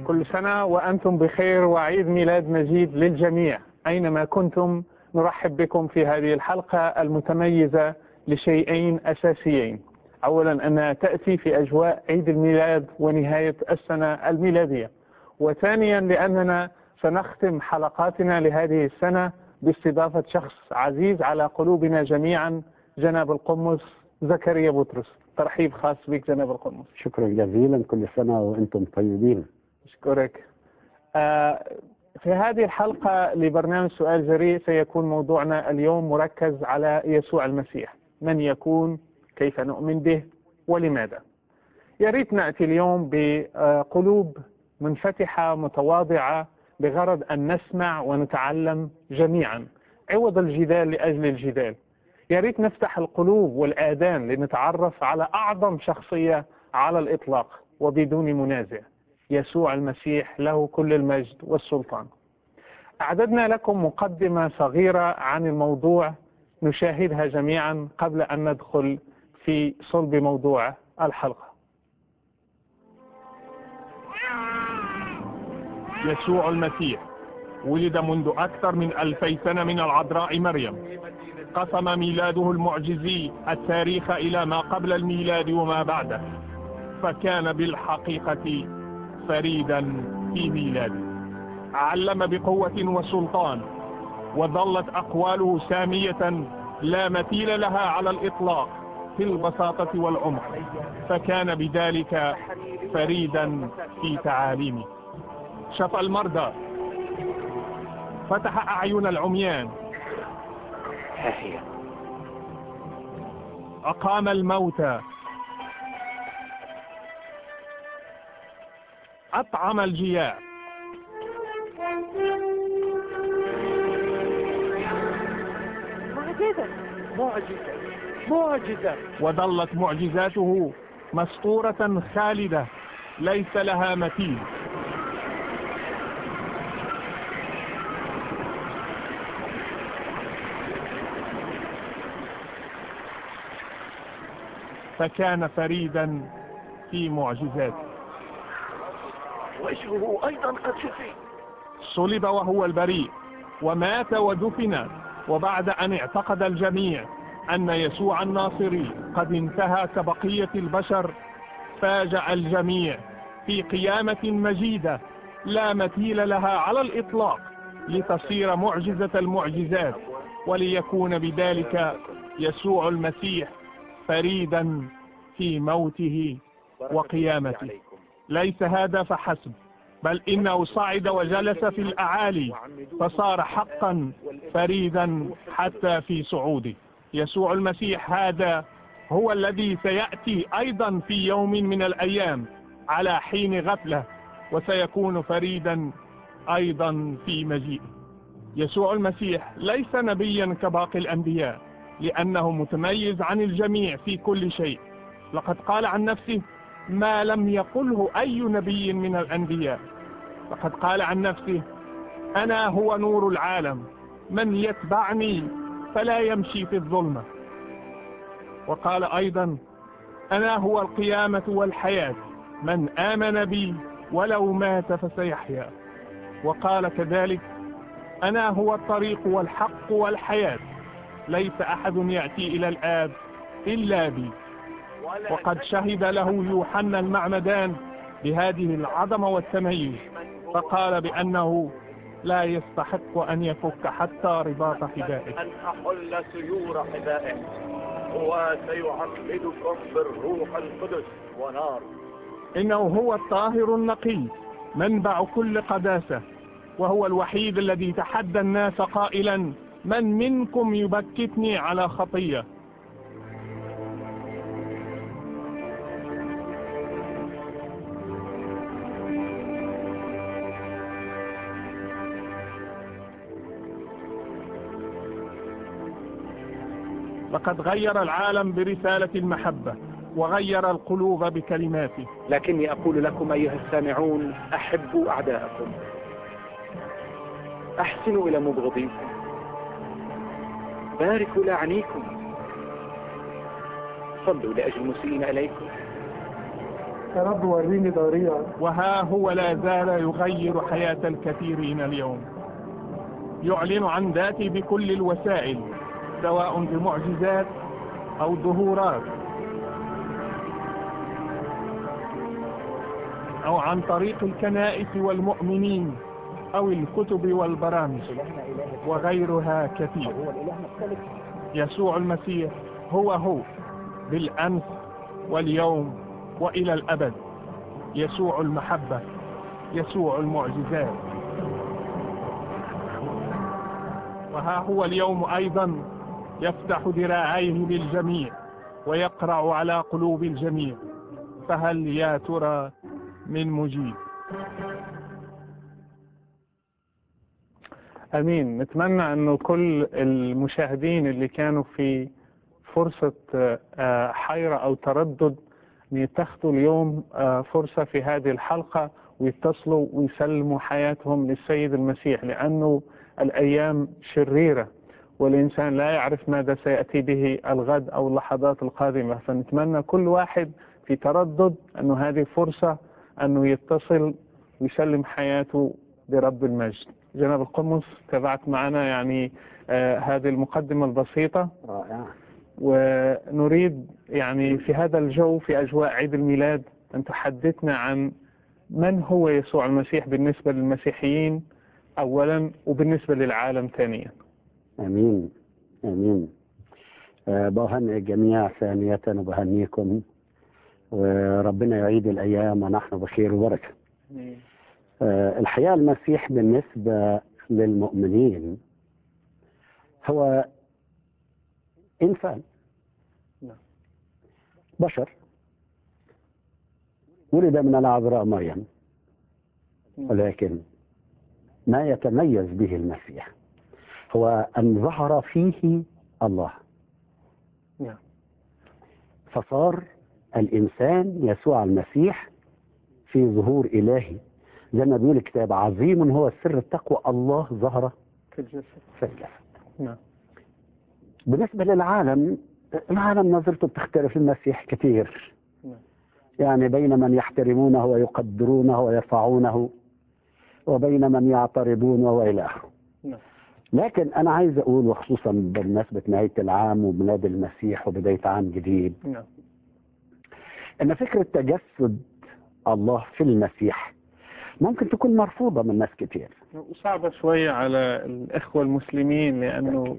كل سنة وأنتم بخير وعيد ميلاد مجيد للجميع أينما كنتم. نرحب بكم في هذه الحلقة المتميزة لشيئين أساسيين. أولا أنها تأتي في أجواء عيد الميلاد ونهاية السنة الميلادية، وثانيا لأننا سنختم حلقاتنا لهذه السنة باستضافة شخص عزيز على قلوبنا جميعا، جناب القمص زكريا بطرس. ترحيب خاص بك جناب القمص. شكرا جزيلا، كل سنة وأنتم طيبين. أشكرك. في هذه الحلقة لبرنامج سؤال جريء سيكون موضوعنا اليوم مركز على يسوع المسيح، من يكون، كيف نؤمن به، ولماذا. يا ريت نأتي اليوم بقلوب منفتحة متواضعة بغرض أن نسمع ونتعلم جميعا عوض الجدال لأجل الجدال. يا ريت نفتح القلوب والآذان لنتعرف على أعظم شخصية على الإطلاق وبدون منازع، يسوع المسيح، له كل المجد والسلطان. أعددنا لكم مقدمة صغيرة عن الموضوع نشاهدها جميعا قبل أن ندخل في صلب موضوع الحلقة. يسوع المسيح ولد منذ أكثر من 2000 سنة من العذراء مريم. قسم ميلاده المعجزي التاريخ إلى ما قبل الميلاد وما بعده، فكان بالحقيقة فريدا في ميلاده. علم بقوة وسلطان، وظلت أقواله سامية لا مثيل لها على الإطلاق في البساطة والعمق، فكان بذلك فريدا في تعاليمه. شفى المرضى، فتح أعين العميان، أقام الموتى، أطعم الجياع، معجزة. وظلت معجزاته مسطورة خالدة ليس لها مثيل. فكان فريدا في معجزاته. وجهه أيضا قد شفي. صلب وهو البريء، ومات ودفن، وبعد أن اعتقد الجميع أن يسوع الناصري قد انتهى كبقية البشر، فاجأ الجميع في قيامة مجيدة لا مثيل لها على الإطلاق، لتصير معجزة المعجزات، وليكون بذلك يسوع المسيح فريدا في موته وقيامته. ليس هذا فحسب، بل إنه صعد وجلس في الأعالي، فصار حقا فريدا حتى في صعوده. يسوع المسيح هذا هو الذي سيأتي أيضا في يوم من الأيام على حين غفلة، وسيكون فريدا أيضا في مجيئه. يسوع المسيح ليس نبيا كباقي الأنبياء، لأنه متميز عن الجميع في كل شيء. لقد قال عن نفسه ما لم يقله أي نبي من الأنبياء. لقد قال عن نفسه: أنا هو نور العالم، من يتبعني فلا يمشي في الظلمة. وقال أيضا: أنا هو القيامة والحياة، من آمن بي ولو مات فسيحيا. وقال كذلك: أنا هو الطريق والحق والحياة، ليس أحد يأتي إلى الآب إلا بي. وقد شهد له يوحنا المعمدان بهذه العظمة والتميز، فقال بأنه لا يستحق أن يفك حتى رباط حذائه، أن أحل سيور حذائه، هو سيعمدكم بالروح القدس ونار. إنه هو الطاهر النقي، منبع كل قداسة، وهو الوحيد الذي تحدى الناس قائلا: من منكم يبكتني على خطية؟ لقد غير العالم برسالة المحبة، وغير القلوب بكلماته. لكني أقول لكم أيها السامعون: أحبوا أعداءكم، أحسنوا إلى مبغضيكم، باركوا لاعنيكم، صلوا لأجل المسيئين إليكم، يا رب وريني ضريع. وها هو لا زال يغير حياة الكثيرين اليوم، يعلن عن ذاته بكل الوسائل، سواء بمعجزات أو ظهورات أو عن طريق الكنائس والمؤمنين أو الكتب والبرامج وغيرها كثير. يسوع المسيح هو بالأمس واليوم وإلى الأبد، يسوع المحبة، يسوع المعجزات. وها هو اليوم أيضا يفتح ذراعيه للجميع ويقرع على قلوب الجميع، فهل يا ترى من مجيب؟ امين. نتمنى انه كل المشاهدين اللي كانوا في فرصة حيرة او تردد يتخذوا اليوم فرصة في هذه الحلقة ويتصلوا ويسلموا حياتهم للسيد المسيح، لانه الايام شريرة والانسان لا يعرف ماذا سيأتي به الغد او اللحظات القادمة. فنتمنى كل واحد في تردد انه هذه فرصة انه يتصل ويسلم حياته لرب المجد. جناب القمص، تابعت معنا يعني هذه المقدمة البسيطة رائع. ونريد يعني في هذا الجو في أجواء عيد الميلاد أن تحدثنا عن من هو يسوع المسيح بالنسبة للمسيحيين أولا وبالنسبة للعالم ثانيا. امين امين. بهنئ الجميع ثانية وبهنيكم، وربنا يعيد الايام ونحن بخير وبركة. الحقيقة المسيح بالنسبة للمؤمنين هو إنسان، بشر، ولد من العذراء مريم، ولكن ما يتميز به المسيح هو أن ظهر فيه الله، فصار الإنسان يسوع المسيح في ظهور إلهي. زي ما بيقول الكتاب: عظيم هو سر التقوى، الله ظهر في الجسد. بالنسبة للعالم، العالم نظرته بتختلف المسيح كثير، يعني بين من يحترمونه ويقدرونه ويرفعونه وبين من يعترضون وإلى آخره. لكن أنا عايز أقول، وخصوصا بمناسبة نهاية العام وميلاد المسيح وبداية عام جديد، أن فكرة تجسد الله في المسيح ممكن تكون مرفوضة من ناس كتير، وصعبة شوية على الإخوة المسلمين، لأنه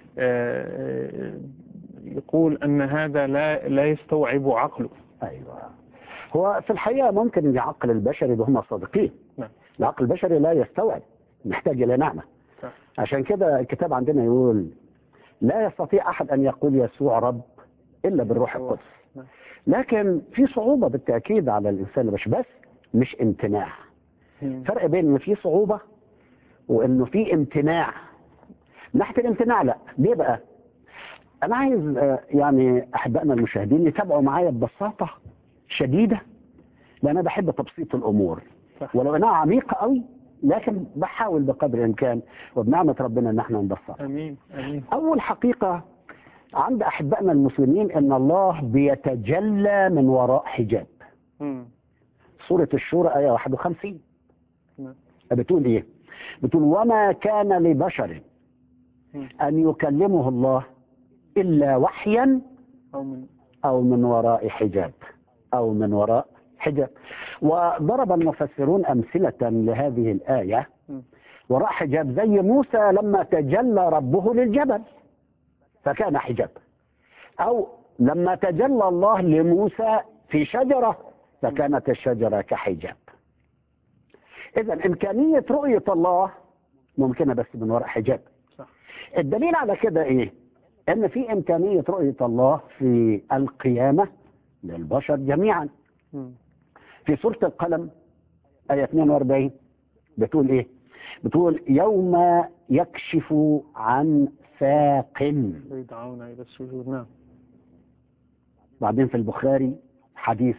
يقول أن هذا لا يستوعب عقله. أيوة، هو في الحقيقة ممكن العقل البشري ده هم صادقين. العقل البشري لا يستوعب، محتاج إلى نعمة. عشان كده الكتاب عندنا يقول: لا يستطيع أحد أن يقول يسوع رب إلا بالروح القدس. لكن في صعوبة بالتأكيد على الإنسان البشري، بس مش امتناع. فرق بين إن في صعوبة وإنه في امتناع. ناحية الامتناع لا. ليه بقى؟ أنا عايز يعني أحبائنا المشاهدين يتابعوا معايا ببساطة شديدة، لأن أنا بحب تبسيط الأمور ولو إنها عميقة قوي، لكن بحاول بقدر الإمكان وبنعمة ربنا إن احنا نبسطها. أمين أمين. أول حقيقة عند أحبائنا المسلمين إن الله بيتجلى من وراء حجاب. سورة الشورى آية 51 بتقول إيه؟ بتقول: وما كان لبشر أن يكلمه الله إلا وحيا أو من وراء حجاب، أو من وراء حجاب. وضرب المفسرون أمثلة لهذه الآية وراء حجاب، زي موسى لما تجلى ربه للجبل فكان حجاب، أو لما تجلى الله لموسى في شجرة فكانت الشجرة كحجاب. إذا إمكانية رؤية الله ممكنة بس من وراء حجاب. الدليل على كده إيه؟ إن في إمكانية رؤية الله في القيامة للبشر جميعا. في سورة القلم آية 42 بتقول إيه؟ بتقول: يوم يكشف عن ساق يدعون إلى السجود. نعم. بعدين في البخاري حديث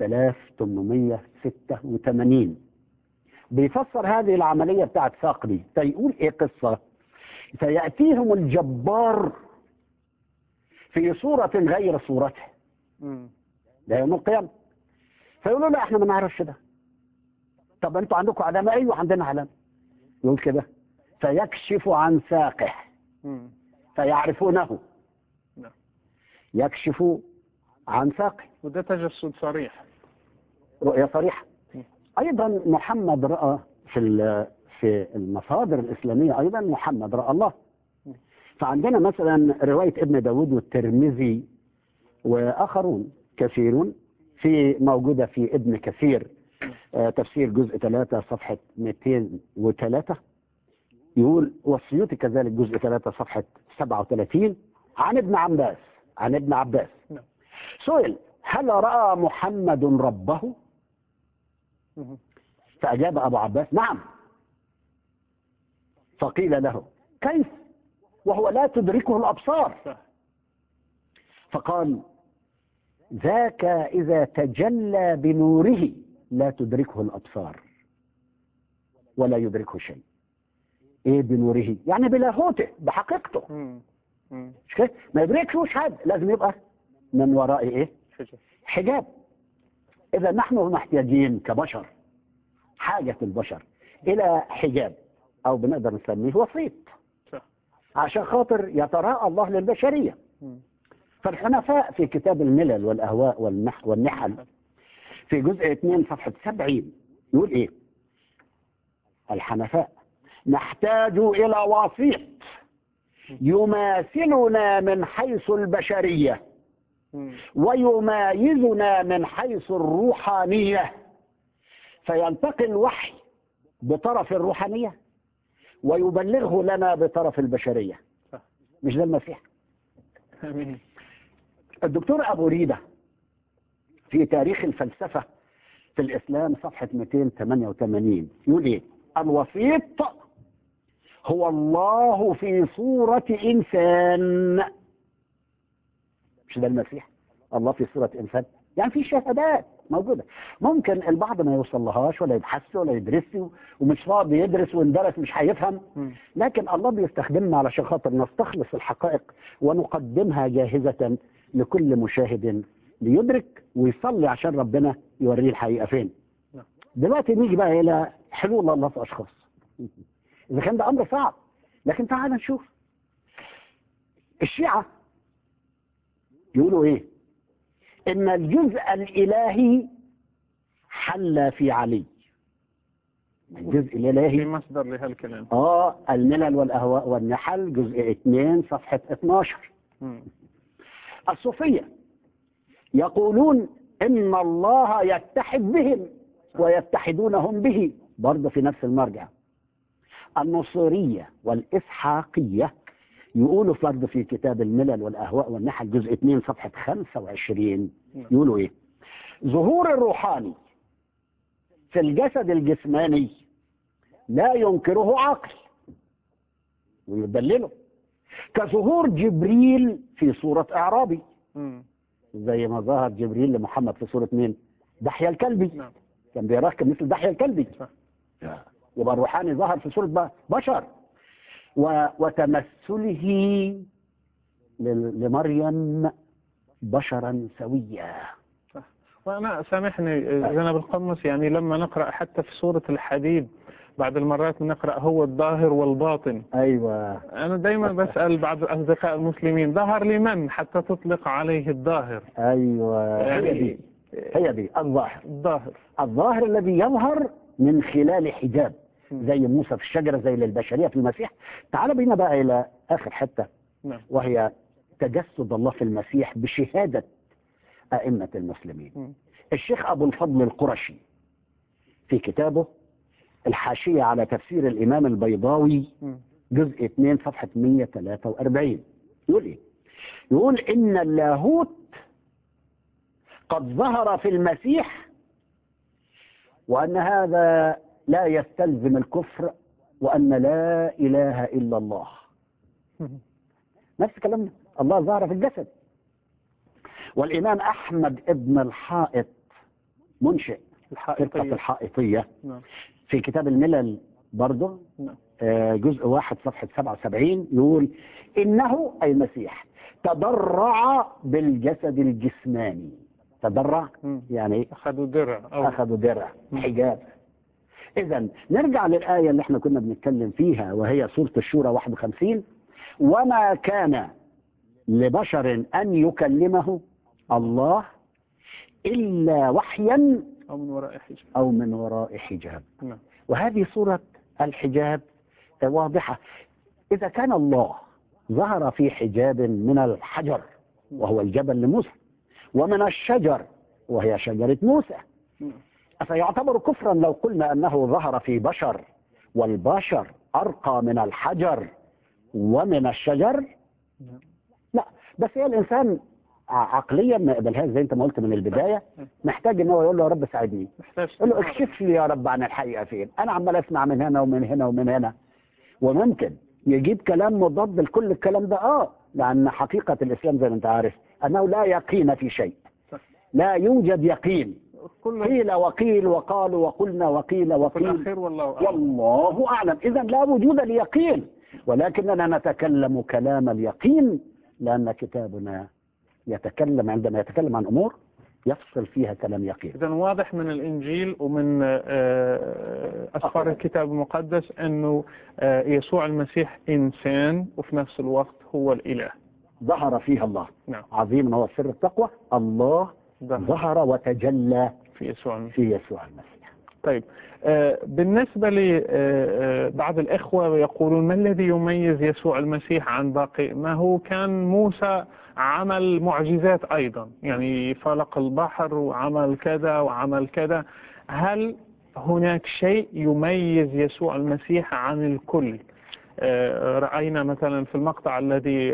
6886 بيفسر هذه العملية بتاعت ساق دي، فيقول إيه قصة: فيأتيهم الجبار في صورة غير صورته، ده يوم القيامة، فيقولوا لا احنا ما نعرفش ده. طب انتوا عندكم علامة؟ ايوه عندنا علامة. يقول كده فيكشف عن ساقه فيعرفونه. نعم. يكشف عن ساقه، وده تجسد صريح، رؤية صريحة. ايضا محمد رأى في المصادر الإسلامية، ايضا محمد رأى الله. فعندنا مثلا رواية ابن داود والترمذي واخرون كثيرون، في موجودة في ابن كثير تفسير جزء 3 صفحة 203، يقول والسيوطي كذلك جزء 3 صفحة 37 عن ابن عباس سئل هل رأى محمد ربه؟ فأجاب أبو عباس نعم. فقيل له كيف وهو لا تدركه الأبصار؟ فقال ذاك إذا تجلى بنوره لا تدركه الأبصار ولا يدركه شيء. ايه بنوره؟ يعني بلاهوته بحقيقته. مش كده؟ ما يدركش حد، لازم يبقى من وراء ايه؟ حجاب. اذا نحن محتاجين كبشر، حاجة البشر الى حجاب، او بنقدر نسميه وسيط، عشان خاطر يتراءى الله للبشرية. فالحنفاء في كتاب الملل والأهواء والنحل في جزء 2 صفحة 70 يقول ايه؟ الحنفاء نحتاج إلى وسيط يماثلنا من حيث البشرية ويمايزنا من حيث الروحانية، فيلتقي الوحي بطرف الروحانية ويبلغه لنا بطرف البشرية. مش ده المسيح؟ الدكتور أبو ريدة في تاريخ الفلسفة في الإسلام صفحة 288 يقول إيه؟ الوسيط هو الله في صورة إنسان. مش ده المسيح؟ الله في صورة إنسان، يعني في شهادات موجودة، ممكن البعض ما يوصل لهاش ولا يبحث ولا يدرس ومش فاضي يدرس، واندرس مش هيفهم، لكن الله بيستخدمنا علشان خاطر نستخلص الحقائق ونقدمها جاهزة لكل مشاهد ليدرك ويصلي عشان ربنا يوريه الحقيقة فين. دلوقتي نيجي بقى إلى حلول الله في أشخاص، إذا كان ده أمر صعب، لكن تعال نشوف. الشيعة يقولوا إيه؟ إن الجزء الإلهي حل في علي. الجزء الإلهي في مصدر لهالكلام. الملل والأهواء والنحل جزء 2 صفحة 12. الصوفية يقولون إن الله يتحد بهم ويتحدونهم به، برضه في نفس المرجع. النصيرية والإسحاقية يقولوا فرض في كتاب الملل والأهواء والنحل جزء 2 صفحة 25 يقولوا إيه؟ ظهور الروحاني في الجسد الجسماني لا ينكره عقل ويدلله، كظهور جبريل في صورة أعرابي، زي ما ظهر جبريل لمحمد في صورة مين؟ دحية الكلبي. كان بيراكب مثل دحية الكلبي، يبقى الروحاني ظهر في صورة بشر. وتمثله لمريم بشرا سويا. وأنا سامحني جناب القمص، يعني لما نقرأ حتى في سورة الحديد بعض المرات نقرأ هو الظاهر والباطن. أيوة. أنا دايما بسأل بعض الأصدقاء المسلمين ظهر لمن حتى تطلق عليه الظاهر؟ أيوة، يعني هي دي الظاهر الذي يظهر من خلال حجاب، زي موسى في الشجرة، زي للبشرية في المسيح. تعال بينا بقى إلى آخر حتة، وهي تجسد الله في المسيح بشهادة أئمة المسلمين. الشيخ أبو الفضل القرشي في كتابه الحاشية على تفسير الإمام البيضاوي جزء 2 صفحة 143 يقول إيه؟ يقول إن اللاهوت قد ظهر في المسيح، وأن هذا لا يستلزم الكفر، وأن لا إله إلا الله. نفس كلامنا، الله ظهر في الجسد. والإمام أحمد ابن الحائط منشئ فرقة الحائطية في كتاب الملل برضه جزء 1 صفحة 77 يقول إنه أي المسيح تضرع بالجسد الجسماني تضرع يعني أخذوا درع أخذوا درع حجاب. إذا نرجع للآية اللي احنا كنا بنتكلم فيها وهي سورة الشورى 51. وما كان لبشر أن يكلمه الله إلا وحيا أو من وراء حجاب. وهذه سورة الحجاب واضحة. إذا كان الله ظهر في حجاب من الحجر وهو الجبل لموسى ومن الشجر وهي شجرة موسى، أفيعتبر كفرا لو قلنا أنه ظهر في بشر والبشر أرقى من الحجر ومن الشجر؟ لا، بس هي الإنسان عقليا ما يقبلهاش زي انت ما قلت من البدايه، محتاج ان هو يقول له يا رب ساعدني، يقول له اكشف لي يا رب عن الحقيقه فين، انا عمال اسمع من هنا ومن هنا ومن هنا. وممكن يجيب كلام مضاد لكل الكلام ده، لان حقيقه الاسلام زي ما انت عارف انه لا يقين في شيء، لا يوجد يقين، قيل وقيل وقالوا وقلنا وقيل وقيل والله اعلم. اذا لا وجود ليقين، ولكننا نتكلم كلام اليقين لان كتابنا يتكلم عندما يتكلم عن أمور يفصل فيها كلام يقين. إذن واضح من الإنجيل ومن أسفار الكتاب المقدس أنه يسوع المسيح إنسان وفي نفس الوقت هو الإله. ظهر فيها الله. نعم. عظيم هو سر التقوى، الله ظهر وتجلى في يسوع المسيح. طيب، بالنسبة لبعض الإخوة يقولون ما الذي يميز يسوع المسيح عن باقي؟ ما هو كان موسى عمل معجزات أيضا، يعني فلق البحر وعمل كذا وعمل كذا، هل هناك شيء يميز يسوع المسيح عن الكل؟ رأينا مثلا في المقطع الذي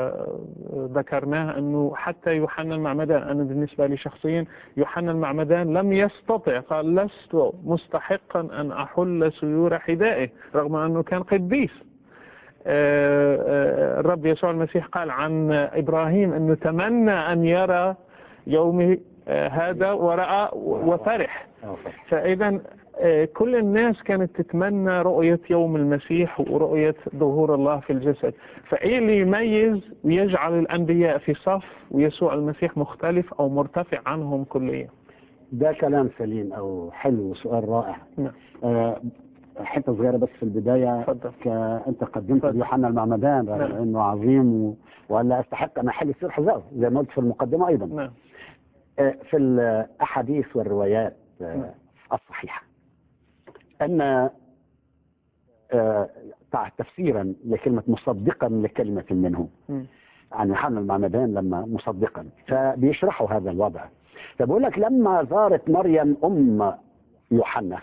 ذكرناه أنه حتى يوحنا المعمدان، أنا بالنسبة لي شخصيا يوحنا المعمدان لم يستطع، قال لست مستحقا أن أحل سيور حذائه رغم أنه كان قديس. الرب يسوع المسيح قال عن إبراهيم أنه تمنى أن يرى يوم هذا ورأى وفرح. فإذا كل الناس كانت تتمنى رؤية يوم المسيح ورؤية ظهور الله في الجسد. فإيه اللي يميز ويجعل الأنبياء في صف ويسوع المسيح مختلف أو مرتفع عنهم كليا؟ ده كلام سليم أو حلو، سؤال رائع. حتة صغيرة بس في البداية. أنت قدمت يوحنا المعمدان رغم أنه عظيم ولا أستحق أن أحل سير حذائه زي ما قلت في المقدمة أيضا. في الأحاديث والروايات الصحيحة أن تفسيرا لكلمة مصدقا لكلمة منه عن يوحنا المعمدان لما مصدقا، فبيشرحوا هذا الوضع. فبقول لك لما زارت مريم أم يوحنا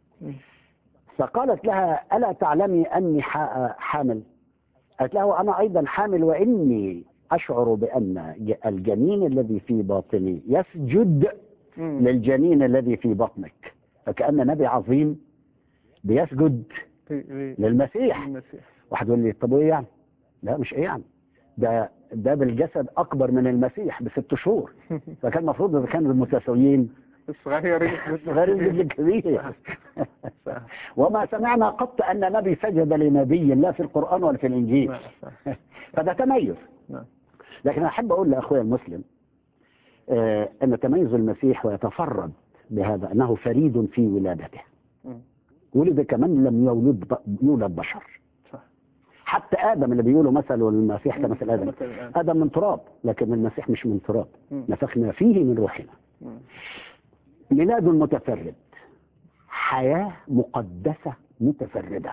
فقالت لها ألا تعلمي أني حامل؟ قالت له أنا أيضا حامل وإني أشعر بأن الجنين الذي في باطني يسجد للجنين الذي في بطنك. فكأن نبي عظيم بيسجد للمسيح. واحد يقول لي طب ايه يعني؟ لا مش ايه يعني، ده بالجسد اكبر من المسيح ب6 شهور. فكان المفروض اذا كانوا متساويين صغيرين للكبير. وما سمعنا قط ان نبي سجد لنبي لا في القرآن ولا في الانجيل. فده تميز. لكن احب اقول لاخويا المسلم ان تميز المسيح ويتفرد بهذا انه فريد في ولادته. ولد كمان لم يولد بشر. حتى آدم اللي بيقولوا مثل المسيح كمثل آدم، آدم من تراب لكن المسيح مش من تراب، نفخنا فيه من روحنا. ميلاد متفرد، حياة مقدسة متفردة.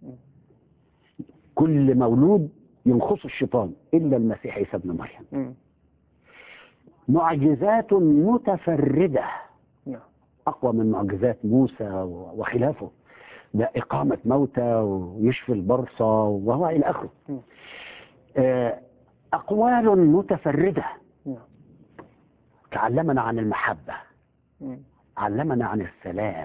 كل مولود ينخص الشيطان إلا المسيح عيسى ابن مريم. معجزات متفردة أقوى من معجزات موسى وخلافه، ده إقامة موتى ويشفي البرصة وهو إلى آخره. أقوال متفردة، علمنا عن المحبة، علمنا عن السلام،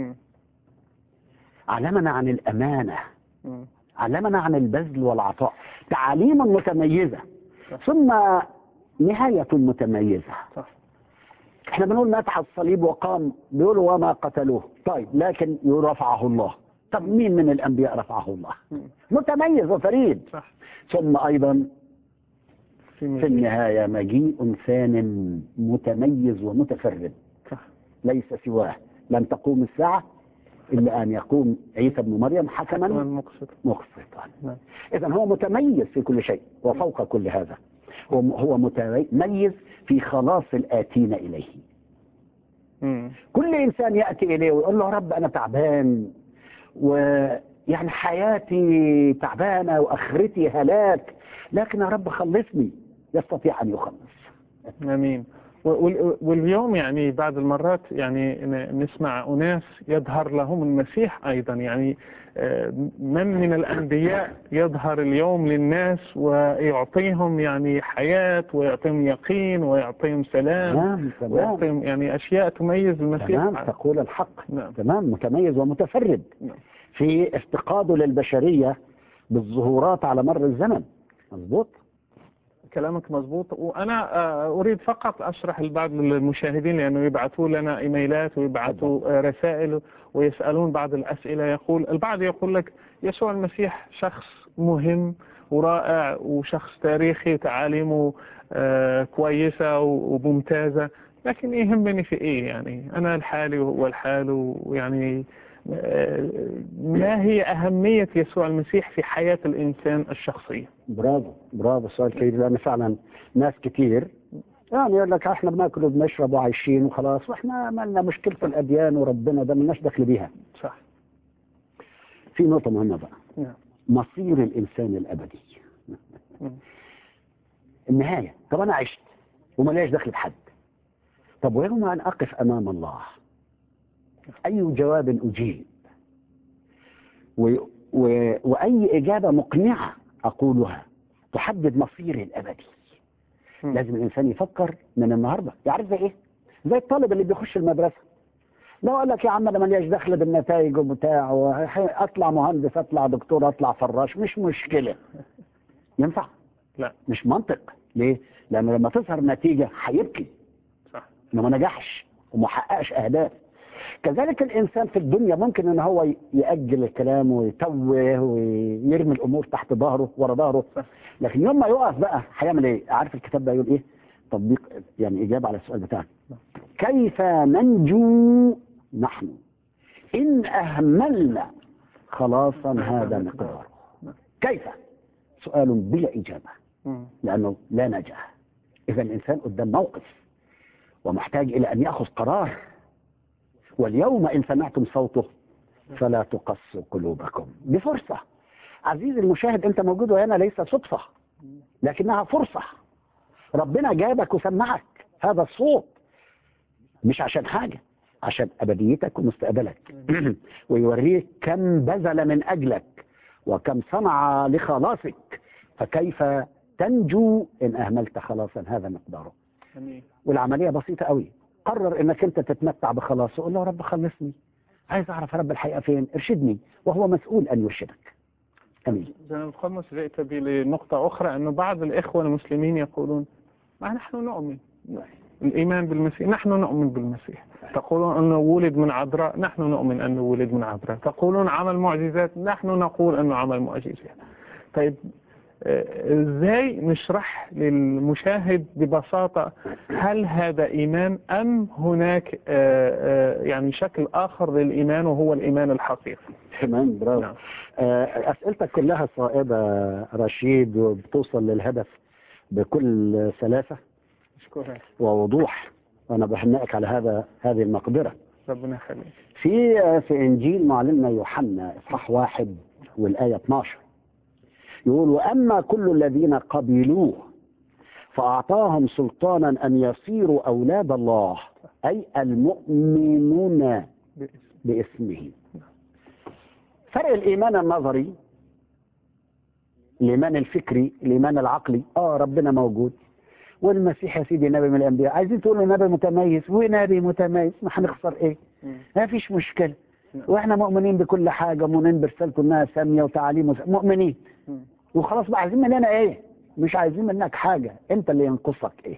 علمنا عن الأمانة، علمنا عن البذل والعطاء. تعاليم متميزة ثم نهاية متميزة. احنا بنقول مات على الصليب وقام، بيقولوا وما قتلوه، طيب لكن رفعه الله. طب مين من الانبياء رفعه الله؟ متميز وفريد. ثم ايضا في النهاية مجيء ثان متميز ومتفرد ليس سواه. لن تقوم الساعة إلا أن يقوم عيسى ابن مريم حكما مقسطا. إذن هو متميز في كل شيء، وفوق كل هذا هو متميز في خلاص الآتين إليه. كل إنسان يأتي إليه ويقول له رب أنا تعبان، ويعني حياتي تعبانة وآخرتي هلاك، لكن يا رب خلصني، يستطيع أن يخلص. آمين. واليوم يعني بعض المرات يعني نسمع أناس يظهر لهم المسيح أيضا، يعني من الأنبياء يظهر اليوم للناس ويعطيهم يعني حياة ويعطيهم يقين ويعطيهم سلام ويعطيهم يعني أشياء تميز المسيح. تمام، تقول الحق. تمام، متميز ومتفرد في افتقاده للبشرية بالظهورات على مر الزمن. مظبوط، كلامك مظبوط. وأنا أريد فقط أشرح لبعض المشاهدين، لأنه يبعثوا لنا إيميلات ويبعثوا رسائل ويسألون بعض الأسئلة. البعض يقول لك يسوع المسيح شخص مهم ورائع وشخص تاريخي تعاليمه كويسة وممتازة، لكن يهمني في إيه؟ يعني أنا الحالي وهو الحال، ويعني ما هي أهمية يسوع المسيح في حياة الإنسان الشخصية؟ برافو سؤال كبير، لأن فعلا ناس كتير يعني يقول لك احنا بناكل وبنشرب وعايشين وخلاص، واحنا مالنا مشكلة الأديان وربنا ده مالناش دخل بيها. صح. في نقطة مهمة بقى، مصير الإنسان الأبدي. النهاية. طب أنا عشت وماليش دخل بحد، طب ويوم أن أقف أمام الله أي جواب أجيب وأي إجابة مقنعة أقولها تحدد مصيري الأبدي؟ لازم الإنسان يفكر من النهاردة. يعرف زي إيه؟ زي الطالب اللي بيخش المدرسة، لو قال لك يا عم أنا ماليش دخل بالنتائج وبتاع، أطلع مهندس أطلع دكتور أطلع فراش مش مشكلة، ينفع؟ لا، مش منطق. ليه؟ لأن لما تظهر نتيجة هيبكي إنه ما نجحش وما حققش أهداف. كذلك الإنسان في الدنيا ممكن إن هو يأجل الكلام ويتوه ويرمي الأمور تحت ظهره ورا ظهره، لكن يوم ما يقف بقى هيعمل إيه؟ عارف الكتاب ده يقول إيه؟ تطبيق يعني إجابة على السؤال بتاعك. كيف ننجو نحن إن أهملنا خلاصا هذا مقداره؟ كيف؟ سؤال بلا إجابة، لأنه لا نجاح. إذا الإنسان قدام موقف ومحتاج إلى أن يأخذ قرار. واليوم إن سمعتم صوته فلا تقسوا قلوبكم. دي فرصة عزيزي المشاهد، أنت موجود وهنا ليس صدفة، لكنها فرصة. ربنا جابك وسمعك هذا الصوت مش عشان حاجة، عشان أبديتك ومستقبلك ويوريك كم بذل من أجلك وكم صنع لخلاصك، فكيف تنجو إن أهملت خلاصا هذا مقداره. والعملية بسيطة قوي. قرر انك انت تتمتع بخلاصه، وقول له يا رب خلصني، عايز اعرف يا رب الحقيقه فين، ارشدني، وهو مسؤول ان يرشدك. امين. جناب القمص، جئت بي لنقطه اخرى، انه بعض الاخوه المسلمين يقولون ما نحن نؤمن الايمان بالمسيح، نحن نؤمن بالمسيح. تقولون انه ولد من عذراء، نحن نؤمن انه ولد من عذراء. تقولون عمل معجزات، نحن نقول انه عمل معجزات. طيب ازاي نشرح للمشاهد ببساطة هل هذا ايمان ام هناك يعني شكل اخر للايمان وهو الايمان الحقيقي؟ تمام، برافو. اسئلتك كلها صائبة رشيد، وبتوصل للهدف بكل سلاسة ووضوح، وانا بهنئك على هذه المقدرة. ربنا يخليك. في انجيل معلمنا يوحنا اصحاح 1 والآية 12 يقول: وأما كل الذين قبلوه فأعطاهم سلطانا أن يصيروا أولاد الله، أي المؤمنون باسمه. فرق الإيمان النظري، الإيمان الفكري، الإيمان العقلي. ربنا موجود والمسيح يا سيدي نبي من الأنبياء، عايزين تقولوا نبي متميز ونبي متميز، ما هنخسر إيه؟ ما فيش مشكلة، وإحنا مؤمنين بكل حاجة، مؤمنين برسالته إنها سامية وتعاليمه مؤمنين، وخلاص بقى عايزين مننا ايه؟ مش عايزين منك حاجة، انت اللي ينقصك ايه؟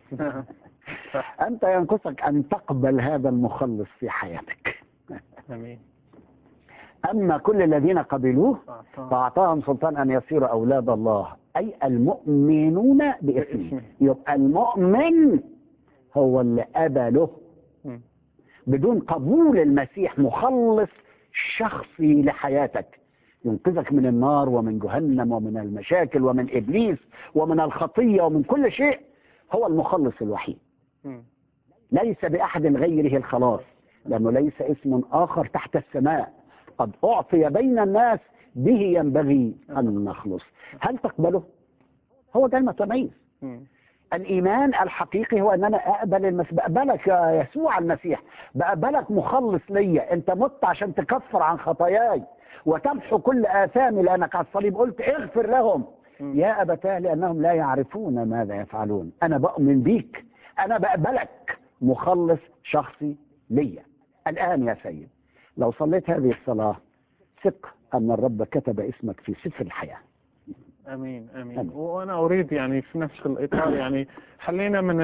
انت ينقصك ان تقبل هذا المخلص في حياتك. امين. اما كل الذين قبلوه فاعطاهم سلطان ان يصيروا اولاد الله، أي المؤمنون باسمه. يبقى المؤمن هو اللي قبله. بدون قبول المسيح مخلص شخصي لحياتك ينقذك من النار ومن جهنم ومن المشاكل ومن إبليس ومن الخطية ومن كل شيء، هو المخلص الوحيد. ليس بأحد غيره الخلاص، لأنه ليس اسم آخر تحت السماء قد أعطي بين الناس به ينبغي أن نخلص. هل تقبله؟ هو ده المتميز. الإيمان الحقيقي هو أن أنا أقبل المسيح، بقبلك يا يسوع المسيح، بقبلك مخلص ليا. أنت مت عشان تكفر عن خطاياي وتمحو كل آثامي، لأنك على الصليب قلت اغفر لهم يا أبتاه لأنهم لا يعرفون ماذا يفعلون. أنا بؤمن بيك، أنا بقبلك مخلص شخصي ليا. الآن يا سيد لو صليت هذه الصلاة ثق أن الرب كتب اسمك في سفر الحياة. امين امين. وانا اريد يعني في نفس الاطار يعني خلينا من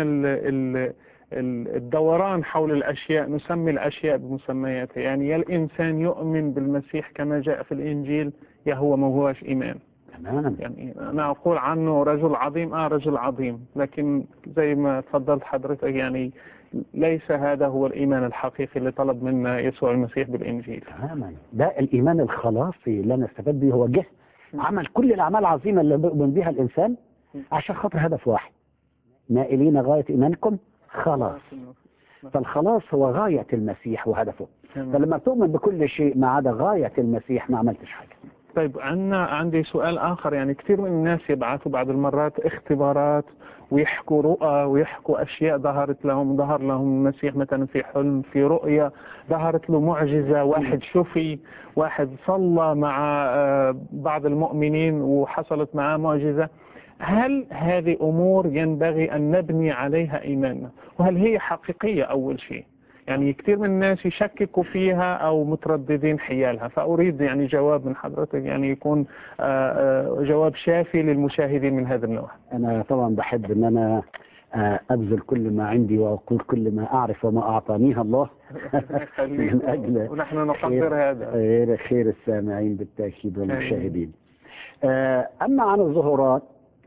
الدوران حول الاشياء نسمي الاشياء بمسمياتها. يعني يا الانسان يؤمن بالمسيح كما جاء في الانجيل يا هو ما هوش ايمان. يعني انا اقول عنه رجل عظيم، رجل عظيم، لكن زي ما تفضلت حضرتك يعني ليس هذا هو الايمان الحقيقي اللي طلب منا يسوع المسيح بالانجيل. تماما. ده الايمان الخلاصي اللي انا استفدت به. هو جه عمل كل الاعمال العظيمه اللي بيؤمن بها الانسان عشان خاطر هدف واحد: نائلين غايه ايمانكم خلاص. فالخلاص هو غايه المسيح وهدفه. فلما تؤمن بكل شيء ما عدا غايه المسيح ما عملتش حاجه. طيب عندي سؤال آخر. يعني كثير من الناس يبعثوا بعض المرات اختبارات ويحكوا رؤى ويحكوا أشياء ظهر لهم المسيح مثلا في حلم، في رؤية، ظهرت له معجزة، واحد شفي، واحد صلى مع بعض المؤمنين وحصلت معاه معجزة. هل هذه أمور ينبغي أن نبني عليها إيماننا؟ وهل هي حقيقية أول شيء؟ يعني كثير من الناس يشككوا فيها أو مترددين حيالها، فأريد يعني جواب من حضرتك يعني يكون جواب شافي للمشاهدين من هذا النوع. أنا طبعا بحب أن أنا أبذل كل ما عندي وأقول كل ما أعرف وما أعطانيها الله من أجل ونحن نقدر هذا خير السامعين بالتأكيد والمشاهدين. أما عن الظهورات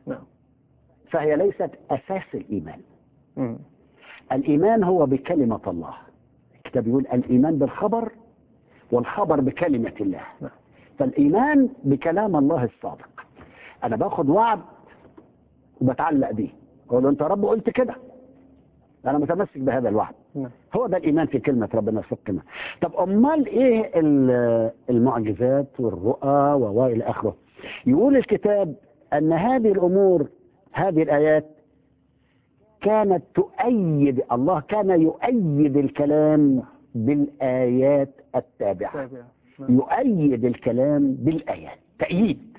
فهي ليست أساس الإيمان. الإيمان هو بكلمة الله. الكتاب يقول الإيمان بالخبر والخبر بكلمة الله. فالإيمان بكلام الله الصادق. أنا باخد وعد وبتعلق بيه، أقول له أنت يا رب قلت كده، أنا متمسك بهذا الوعد. هو ده الإيمان في كلمة ربنا صدقنا. طب أمال إيه المعجزات والرؤى وإلى آخره؟ يقول الكتاب أن هذه الأمور، هذه الآيات كانت تؤيد، الله كان يؤيد الكلام بالآيات التابعة. يؤيد الكلام بالآيات، تأييد،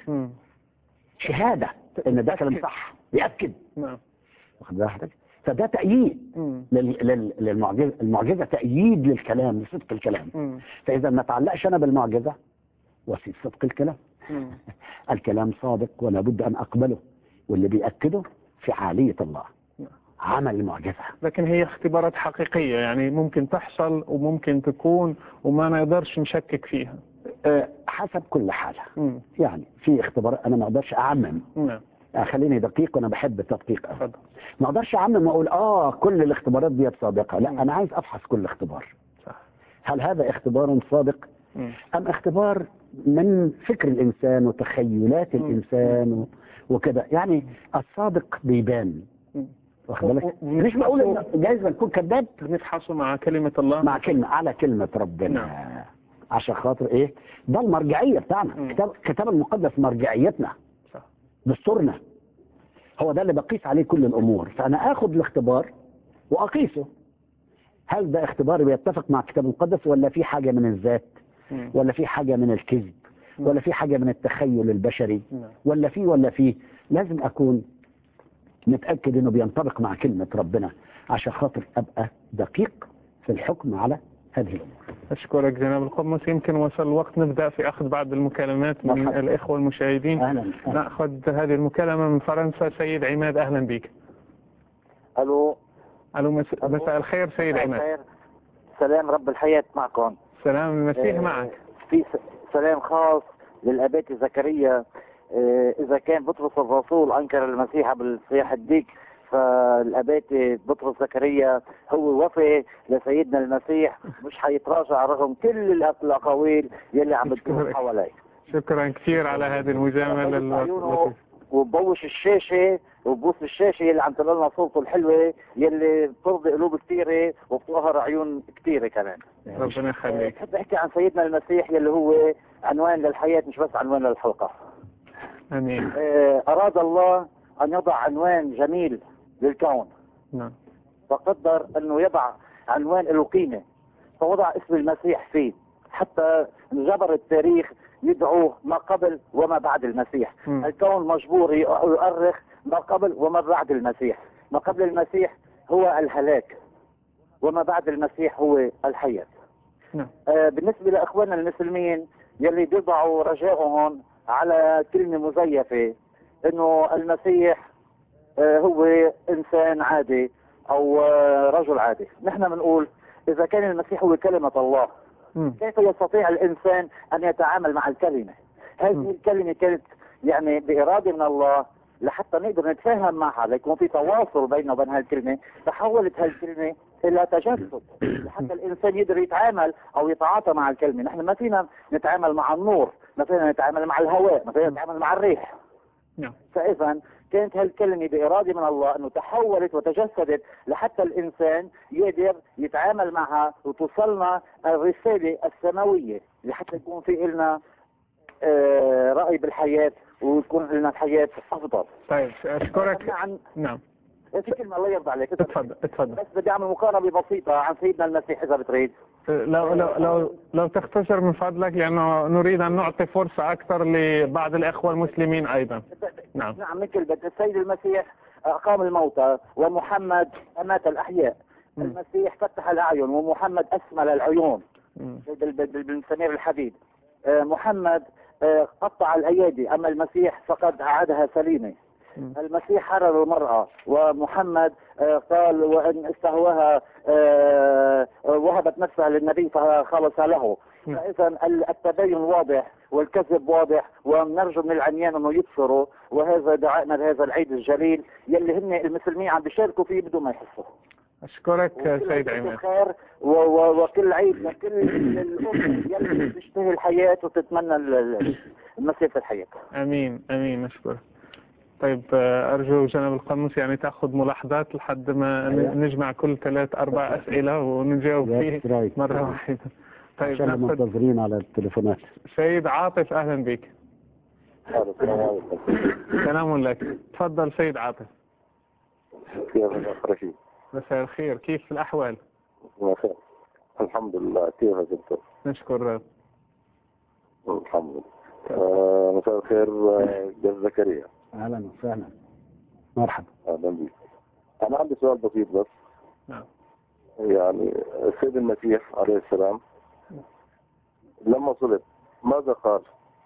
شهادة إن ده كلام صح، يأكد. واخد بالك؟ فده تأييد للمعجزة. المعجزة تأييد للكلام، لصدق الكلام. فإذا ما تعلقش أنا بالمعجزة وسيد صدق الكلام. الكلام صادق ولا بد أن أقبله، واللي بيأكده فعالية الله، عمل المعجزة. لكن هي اختبارات حقيقية يعني ممكن تحصل وممكن تكون وما نقدرش نشكك فيها. حسب كل حالة. يعني في اختبارات أنا ما أقدرش أعمم. خليني دقيق وأنا بحب التدقيق. ما أقدرش أعمم وأقول كل الاختبارات دي صادقة. لا، أنا عايز أفحص كل اختبار. صح. هل هذا اختبار صادق أم اختبار من فكر الإنسان وتخيلات الإنسان وكده؟ يعني الصادق بيبان. واخد بالك؟ مش بقول جايز ما نكون كذاب. نفحصه مع كلمة الله، مع كلمة، على كلمة ربنا. عشان خاطر ايه؟ ده المرجعية بتاعنا. الكتاب المقدس مرجعيتنا، دستورنا، هو ده اللي بقيس عليه كل الامور. فانا اخد الاختبار واقيسه، هل ده اختبار بيتفق مع الكتاب المقدس ولا في حاجة من الذات، ولا في حاجة من الكذب، ولا في حاجة من التخيل البشري، ولا في لازم اكون نتأكد انه بينطبق مع كلمة ربنا عشان خاطر ابقى دقيق في الحكم على هذه الامور. اشكرك جناب القمص. يمكن وصل الوقت نبدأ في اخذ بعض المكالمات من الاخوة المشاهدين. أهلا. ناخذ هذه المكالمة من فرنسا. سيد عماد اهلا بك. الو مساء الخير سيد عماد. سلام رب الحياة معكم. سلام المسيح معك. في سلام خاص للأبات زكريا إذا كان بطرس الرسول أنكر المسيح بالصياح الديك، فالأباتي بطرس زكريا هو وفي لسيدنا المسيح، مش حيتراجع رغم كل الأقاويل يلي عم بتدور حواليه. شكرا كثير على هذه المجاملة. وبوش الشاشة وبوس الشاشة يلي عم تقول لنا صوته الحلوة يلي بترضي قلوب كثيرة وبتقهر عيون كثيرة كمان. ربنا يخليك. بحب احكي عن سيدنا المسيح يلي هو عنوان للحياة مش بس عنوان للحلقة. امين. أراد الله أن يضع عنوان جميل للكون. نعم. فقدر أنه يضع عنوان له قيمة، فوضع اسم المسيح فيه، حتى جبر التاريخ يدعوه ما قبل وما بعد المسيح. الكون مجبور يؤرخ ما قبل وما بعد المسيح. ما قبل المسيح هو الهلاك، وما بعد المسيح هو الحياة. بالنسبة لأخواننا المسلمين يلي بيضعوا رجائهم على كلمة مزيفة انه المسيح هو انسان عادي او رجل عادي، نحن بنقول اذا كان المسيح هو كلمة الله كيف يستطيع الانسان ان يتعامل مع الكلمة؟ هذه الكلمة كانت يعني بإرادة من الله لحتى نقدر نتفاهم معها، ليكون في تواصل بيننا وبين هالكلمة. تحولت هالكلمة إلى تجسد لحتى الإنسان يقدر يتعامل أو يتعاطى مع الكلمة. نحن ما فينا نتعامل مع النور، ما فينا نتعامل مع الهواء، ما فينا نتعامل مع الريح. فإذا كانت هالكلمة بإرادة من الله أنه تحولت وتجسدت لحتى الإنسان يقدر يتعامل معها وتوصلنا الرسالة السماوية لحتى يكون في لنا رأي بالحياة ويكون لنا الحياة أفضل. طيب أشكرك. نعم. في كلمة الله يرضى عليك. اتفضل. بس بدي أعمل مقارنة بسيطة عن سيدنا المسيح إذا بتريد. لو تختصر من فضلك، لأنه نريد أن نعطي فرصة أكثر لبعض الأخوة المسلمين أيضا. نعم. مثل السيد المسيح أقام الموتى، ومحمد أمات الأحياء. المسيح فتح الأعين، ومحمد أسمل العيون بالمسامير الحديد. محمد قطع الأيادي، أما المسيح فقد أعادها سليمة. المسيح حرر المرأة، ومحمد قال وأن استهواها وهبت نفسها للنبي فخلص له. فإذا التباين واضح والكذب واضح، ونرجو من العميان أنه يبصروا، وهذا دعائنا لهذا العيد الجليل يلي هن المسلمين عم بيشاركوا فيه بدون ما يحسوا. أشكرك سيد عماد. خير وكل عيد لكل الأمة يلي تشتهي الحياة وتتمنى المسير في الحياة. أمين أمين. أشكرك. طيب أرجو جناب القمص يعني تأخذ ملاحظات لحد ما نجمع كل 3-4 أسئلة ونجاوب فيه مرة واحدة. طيب عشان منتظرين على التليفونات. سيد عاطف أهلا بك. سلام لك. تفضل سيد عاطف. كيف الأخ؟ مساء الخير، كيف الأحوال؟ بخير الحمد لله، كيف دكتور؟ نشكر رب. الحمد لله. مساء الخير جد زكريا. اهلا وسهلا. مرحبا. اهلا بك. انا عندي سؤال بسيط بس. نعم. يعني السيد المسيح عليه السلام لما صلب ماذا قال؟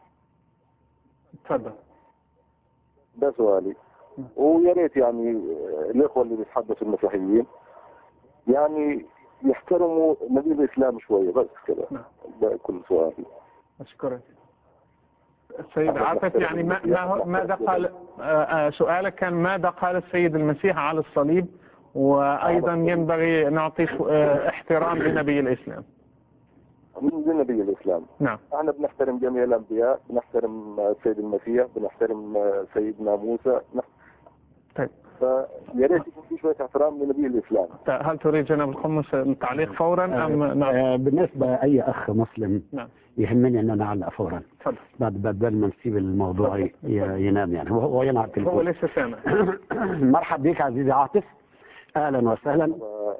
تفضل. ده سؤالي. ويا ريت يعني الاخوه اللي بيتحدثوا المسيحيين يعني يحترموا نبي الاسلام شويه بس كده. ده كل سؤالي. اشكرك. السيد عاطف يعني ماذا قال سؤالك كان ماذا قال السيد المسيح على الصليب، وايضا ينبغي نعطي احترام لنبي الاسلام. من نبي الاسلام. نعم. احنا بنحترم جميع الانبياء، بنحترم السيد المسيح، بنحترم سيدنا موسى. طيب. فيا ريت يكون في شويه احترام لنبي الاسلام. هل تريد جناب القمص التعليق فورا ام بالنسبه اي اخ مسلم نعم. يهمني ان انا اعلق فورا. تفضل. بدل ما نسيب الموضوع ينام يعني هو ينام التليفون. هو لسه سامع. مرحبا بك عزيزي عاطف. اهلا وسهلا.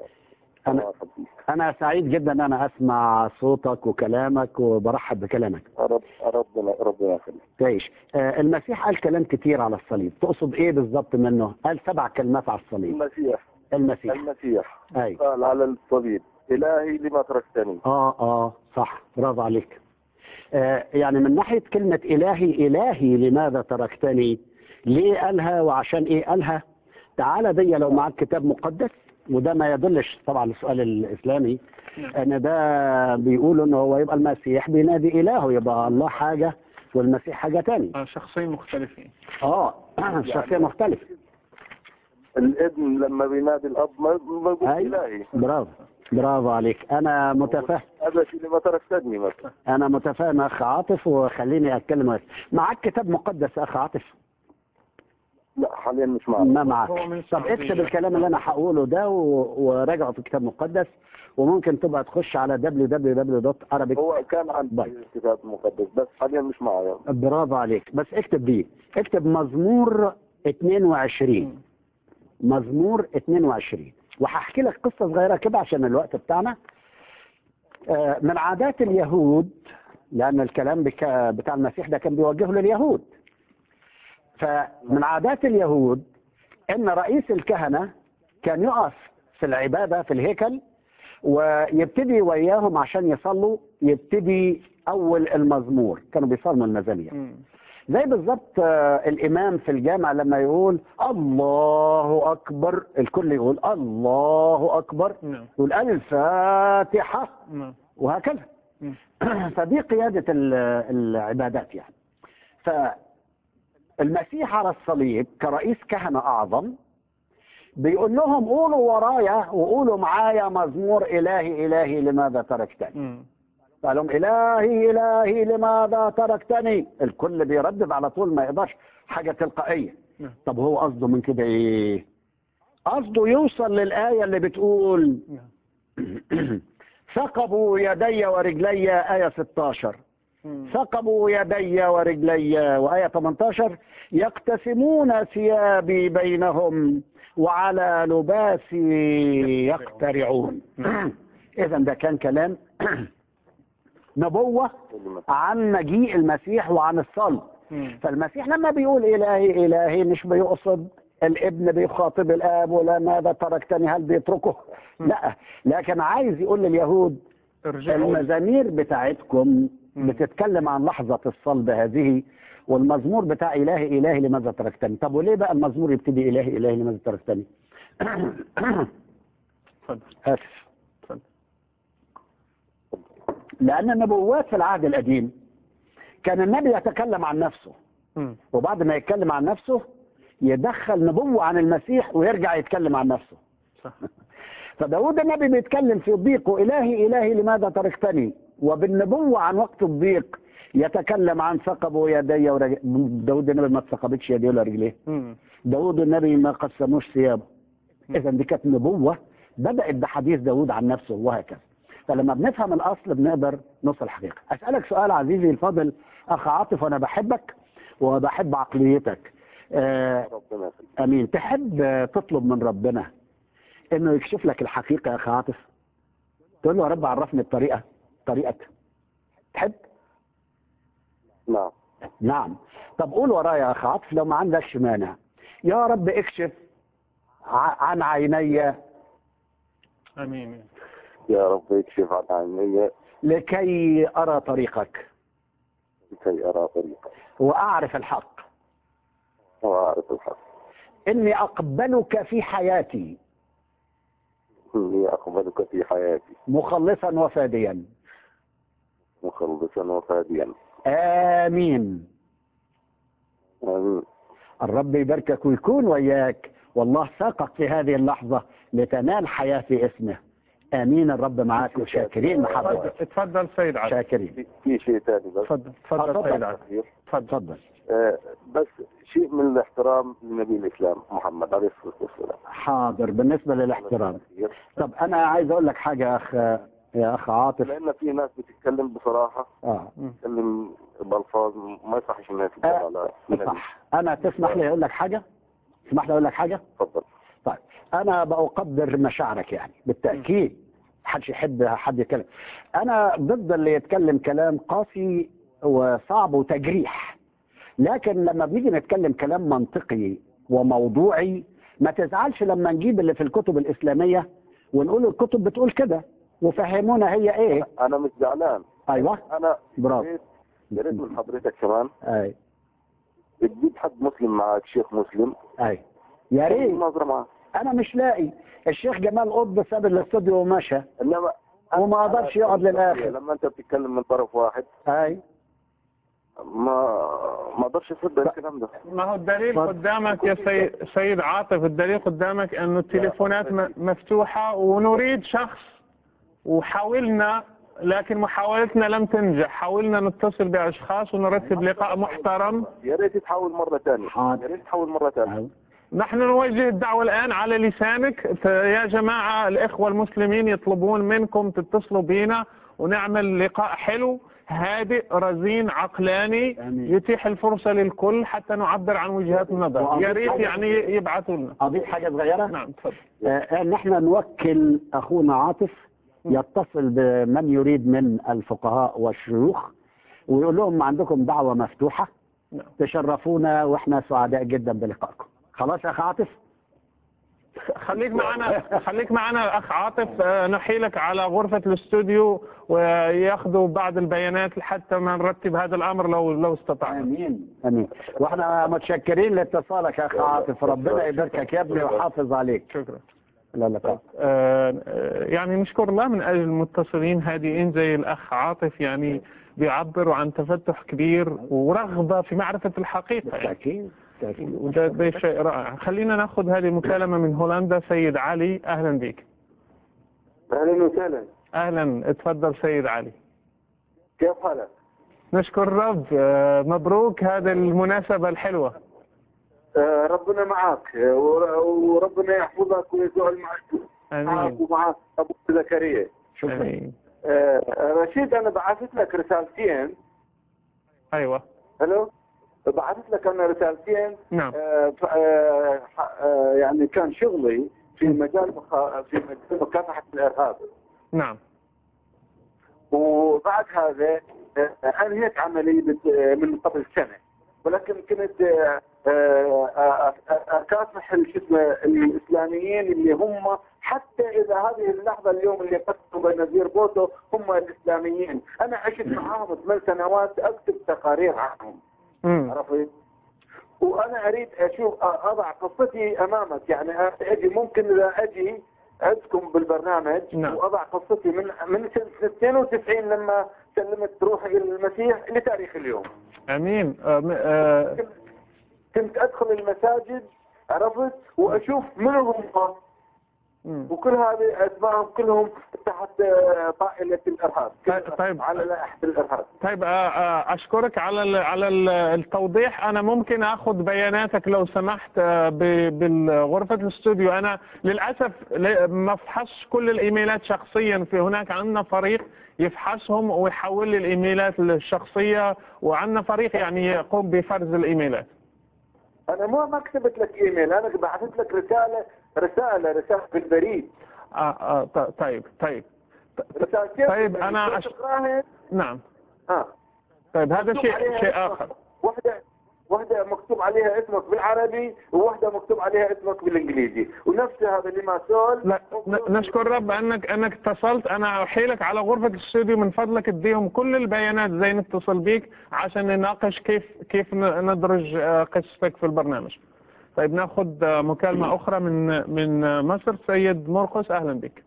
أنا سعيد جدا أن أنا أسمع صوتك وكلامك وبرحب بكلامك. ربنا يخليك. تعيش. المسيح قال كلام كتير على الصليب، تقصد إيه بالظبط منه؟ قال 7 كلمات على الصليب. المسيح أي. قال على الصليب إلهي لما تركتني. صح، برافو عليك. يعني من ناحية كلمة إلهي لماذا تركتني؟ ليه قالها وعشان إيه قالها؟ تعالى دي لو معك كتاب مقدس، وده ما يدلش طبعا السؤال الإسلامي ان ده بيقولوا ان هو يبقى المسيح بينادي إلهه، يبقى الله حاجة والمسيح حاجة تانية. شخصين مختلفين. شخصين مختلفة. الابن لما بينادي الاب ما بيقول الهي. برافو عليك. انا متفاهم. ابتي لما تركتني مثلا. انا متفاهم اخ عاطف، وخليني اتكلم. معك كتاب مقدس اخ عاطف؟ لا حاليا مش معك. ما معك. طب اكتب الكلام اللي انا هقوله ده وراجعه في الكتاب المقدس، وممكن تبقى تخش على www.arabic. هو كان عندي كتاب مقدس بس حاليا مش معايا. برافو عليك. بس اكتب دي، اكتب مزمور 22. مزمور 22. وهحكي لك قصة صغيرة كده عشان الوقت بتاعنا. من عادات اليهود، لأن الكلام بتاع المسيح ده كان بيوجهه لليهود، فمن عادات اليهود ان رئيس الكهنة كان يقف في العبادة في الهيكل ويبتدي وياهم عشان يصلوا، يبتدي اول المزمور. كانوا بيصلوا المزامير زي بالظبط الامام في الجامع لما يقول الله اكبر، الكل يقول الله اكبر، يقول الفاتحة، وهكذا. فدي قيادة العبادات يعني. فالمسيح على الصليب كرئيس كهنة أعظم بيقول لهم قولوا ورايا وقولوا معايا مزمور إلهي إلهي لماذا تركتني. قال لهم إلهي إلهي لماذا تركتني. الكل بيردد على طول، ما يقدرش، حاجة تلقائية. طب هو قصده من كده إيه؟ قصده يوصل للآية اللي بتقول ثقبوا يدي ورجلي، آية 16. ثقبوا يدي ورجلي، وآية 18 يقتسمون ثيابي بينهم وعلى لباسي يقترعون. إذا ده كان كلام نبوة عن مجيء المسيح وعن الصلب. فالمسيح لما بيقول إلهي إلهي مش بيقصد الابن بيخاطب الآب ولا ماذا تركتني، هل بيتركه؟ لا، لكن عايز يقول لليهود المزامير بتاعتكم بتتكلم عن لحظة الصلب هذه، والمزمور بتاع إلهي إلهي لماذا تركتني. طب وليه بقى المزمور يبتدي إلهي إلهي لماذا تركتني؟ آسف. لأن النبوات في العهد القديم كان النبي يتكلم عن نفسه، وبعد ما يتكلم عن نفسه يدخل نبوة عن المسيح ويرجع يتكلم عن نفسه. فداود النبي بيتكلم في ضيقه إلهي إلهي لماذا تركتني، وبالنبوة عن وقت الضيق يتكلم عن ثقبوا يدي داود النبي ما اتثقبتش يديه ولا رجليه. داود النبي ما قسموش ثيابه. إذا دي كانت نبوة بدأت بحديث داود عن نفسه وهكذا. فلما بنفهم الأصل بنقدر نوصل الحقيقة. أسألك سؤال عزيزي الفاضل أخ عاطف، وأنا بحبك وبحب عقليتك. أمين. تحب تطلب من ربنا إنه يكشف لك الحقيقة يا أخ عاطف؟ تقول له يا رب عرفني طريقك. تحب؟ نعم. طب قول ورايا يا أخ عاطف لو ما عندكش مانع. يا رب اكشف عن عيني. امين. يا رب اكشف عن عيني لكي أرى طريقك. وأعرف الحق. إني أقبلك في حياتي. مخلصا وفاديا. آمين. الرب يباركك ويكون وياك، والله ساقك في هذه اللحظة لتنال حياة في اسمه. آمين. الرب معاك وشاكرين محبتك. اتفضل سيد علي. شاكرين. في شيء ثاني بس. تفضل سيد علي. تفضل. بس شيء من الاحترام لنبي الإسلام محمد عليه الصلاة والسلام. حاضر. بالنسبة للاحترام، طب أنا عايز أقول لك حاجة يا أخ عاطف، لأن في ناس بتتكلم بصراحة، بتتكلم بألفاظ ما يصحش إنها تتكلم على صح. أنا تسمح لي أقول لك حاجة؟ تسمح لي أقول لك حاجة؟ تفضل. طيب أنا بقدر مشاعرك يعني بالتأكيد، محدش يحب حد يتكلم. أنا ضد اللي يتكلم كلام قاسي وصعب وتجريح، لكن لما بنيجي نتكلم كلام منطقي وموضوعي ما تزعلش لما نجيب اللي في الكتب الإسلامية ونقول الكتب بتقول كده وفهمونا هي ايه. انا مش زعلان. ايوه انا برافو. يا ريت من حضرتك كمان اي تجيب حد مسلم معك، شيخ مسلم. اي يا ريت. نظرة معك. انا مش لاقي. الشيخ جمال قطب ساب الاستوديو ومشى، انما وما قدرش يقعد للاخر. لما انت بتتكلم من طرف واحد اي ما اقدرش اصدق الكلام ده. ما هو الدليل قدامك يا سيد عاطف، الدليل قدامك انه التليفونات مفتوحة ونريد شخص، وحاولنا لكن محاولتنا لم تنجح، حاولنا نتصل باشخاص ونرتب لقاء محترم. يا ريت تحاول مرة ثانية، يا ريت تحاول مرة ثانية. نحن نوجه الدعوة الآن على لسانك يا جماعة، الإخوة المسلمين يطلبون منكم تتصلوا بينا ونعمل لقاء حلو هادئ رزين عقلاني يتيح الفرصة للكل حتى نعبر عن وجهات النظر. يا ريت يعني يبعثوا لنا. أضيف حاجة صغيرة؟ نعم تفضل. نحن نوكل أخونا عاطف يتصل بمن يريد من الفقهاء والشيوخ ويقول لهم عندكم دعوة مفتوحة، تشرفونا واحنا سعداء جدا بلقائكم. خلاص يا أخ عاطف؟ خليك معنا أخ عاطف، نحيلك على غرفة الاستوديو وياخذوا بعض البيانات حتى ما نرتب هذا الأمر لو استطعنا. آمين. واحنا متشكرين لاتصالك يا أخ عاطف، ربنا يباركك يا ابني ويحافظ عليك. شكرا. لا. يعني نشكر الله من أجل المتصلين هادئين زي الأخ عاطف، يعني بيعبروا عن تفتح كبير ورغبة في معرفة الحقيقة يعني. وده شيء رائع. خلينا ناخذ هذه المكالمة من هولندا. سيد علي أهلا بك. أهلا وسهلا. أهلا، اتفضل سيد علي. كيف حالك؟ نشكر الرب، مبروك هذه المناسبة الحلوة. ربنا معك وربنا يحفظك ويجعل معك ومع أبو زكريا. شكرا. رشيد أنا بعثت لك رسالتين. أيوة. ألو، بعثت لك أنا رسالتين. نعم. يعني كان شغلي في مجال مكافحة الإرهاب. نعم. وبعد هذا أنهيت عملي من قبل سنة، ولكن كنت أكافح الإسلاميين اللي هم حتى إذا هذه اللحظة اليوم اللي قتلوا بنزير بوتو هم الإسلاميين. أنا عشت معاهم 8 سنوات أكتب تقارير عنهم. عرفت؟ وأنا أريد أشوف أضع قصتي أمامك، يعني أجي ممكن إذا أجي عندكم بالبرنامج. نعم. وأضع قصتي من سنة 92 لما سلمت روحي للمسيح لتاريخ اليوم. امين. كنت ادخل المساجد، عرفت، واشوف منهم هم، وكل هذه اسمائهم كلهم تحت طائله الارهاب. طيب على لائحه الارهاب. طيب اشكرك على التوضيح. انا ممكن اخذ بياناتك لو سمحت بالغرفه الاستوديو. انا للاسف ما افحصش كل الايميلات شخصيا، في هناك عندنا فريق يفحصهم ويحول لي الايميلات الشخصيه، وعندنا فريق يعني يقوم بفرز الايميلات. انا ما كتبت لك ايميل، انا بعثت لك رساله بالبريد. طيب رسالتين. انا نعم. طيب هذا شيء اخر. واحدة مكتوب عليها اسمك بالعربي وواحدة مكتوب عليها اسمك بالانجليزي، ونفس هذا لماسول. لا نشكر رب انك اتصلت. انا احيلك على غرفة الاستوديو، من فضلك اديهم كل البيانات زي نتصل بيك عشان نناقش كيف ندرج قصتك في البرنامج. طيب ناخذ مكالمة اخرى من مصر. سيد مرقس اهلا بك.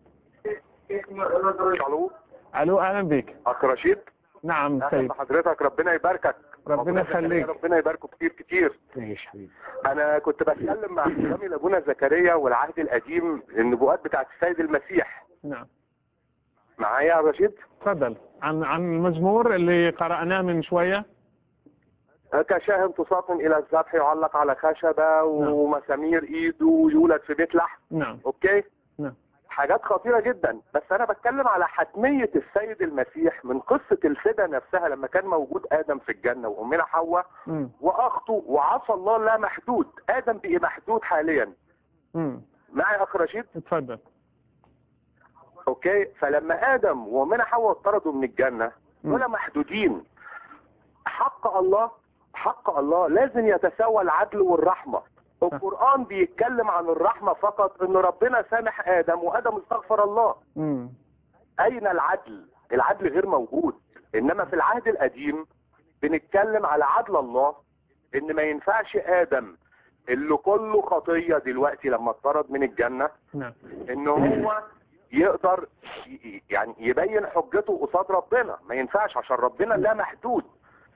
الو اهلا بك. اخ رشيد. نعم سيد. حضرتك ربنا يباركك. ربنا يخليك. ربنا يباركه كتير. انا كنت بتكلم مع احترامي لابونا زكريا والعهد القديم، النبوءات بتاعت السيد المسيح. نعم. معايا يا رشيد؟ تفضل. عن المزمور اللي قرأناه من شوية. كشاهن تصاط الى الذبح يعلق على خشبة ومسامير ايده يولد في بيت لحم. نعم. اوكي؟ نعم. حاجات خطيرة جدا، بس انا بتكلم على حتمية السيد المسيح من قصة الفدا نفسها لما كان موجود ادم في الجنة وامنا حواء واخته وعصى الله لا محدود. ادم بقي محدود حاليا. معي اخ رشيد؟ اتفضل. اوكي، فلما ادم وامنا حواء اطردوا من الجنة ولا محدودين، حق الله لازم يتساوى العدل والرحمة. القرآن بيتكلم عن الرحمة فقط، ان ربنا سامح ادم وادم استغفر الله. اين العدل؟ العدل غير موجود. انما في العهد القديم بنتكلم على عدل الله، ان ما ينفعش ادم اللي كله خطية دلوقتي لما اتطرد من الجنة ان هو يقدر يعني يبين حجته قصاد ربنا. ما ينفعش عشان ربنا لا محدود.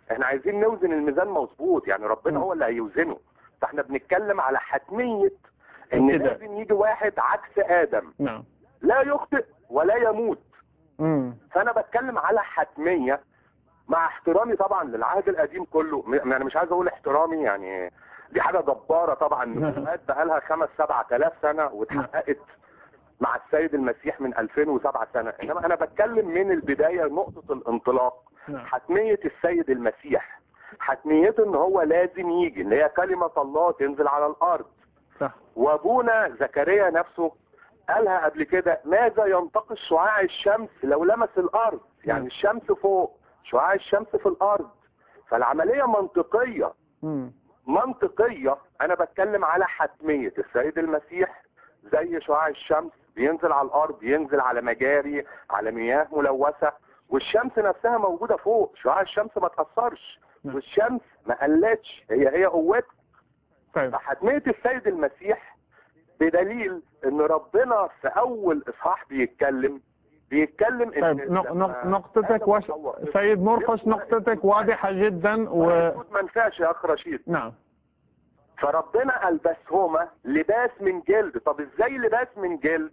احنا عايزين نوزن الميزان مظبوط، يعني ربنا هو اللي هيوزنه. فاحنا بنتكلم على حتمية ان لازم يجي واحد عكس ادم نعم لا يخطئ ولا يموت. فانا بتكلم على حتمية، مع احترامي طبعا للعهد القديم كله. انا مش عايز اقول احترامي، يعني دي حاجة جبارة طبعا. نبوءات بقالها 5-7 آلاف سنة واتحققت مع السيد المسيح من 2007 سنة. انما انا بتكلم من البداية، نقطة الانطلاق حتمية السيد المسيح، حتميته ان هو لازم يجي، اللي هي كلمة الله تنزل على الارض. صح. وابونا زكريا نفسه قالها قبل كده: ماذا ينتقص شعاع الشمس لو لمس الارض؟ يعني الشمس فوق، شعاع الشمس في الارض. فالعملية منطقية. منطقية. انا بتكلم على حتمية السيد المسيح زي شعاع الشمس بينزل على الارض، ينزل على مجاري، على مياه ملوثة، والشمس نفسها موجودة فوق. شعاع الشمس ما تأثرش، والشمس ما قلتش، هي قوتها. فحتمية السيد المسيح بدليل ان ربنا في اول اصحاح بيتكلم طيب نقطتك سيد مرقس نقطتك واضحة جدا ما ينفعش يا اخ رشيد. نعم. فربنا ألبسهما لباس من جلد. طب ازاي لباس من جلد؟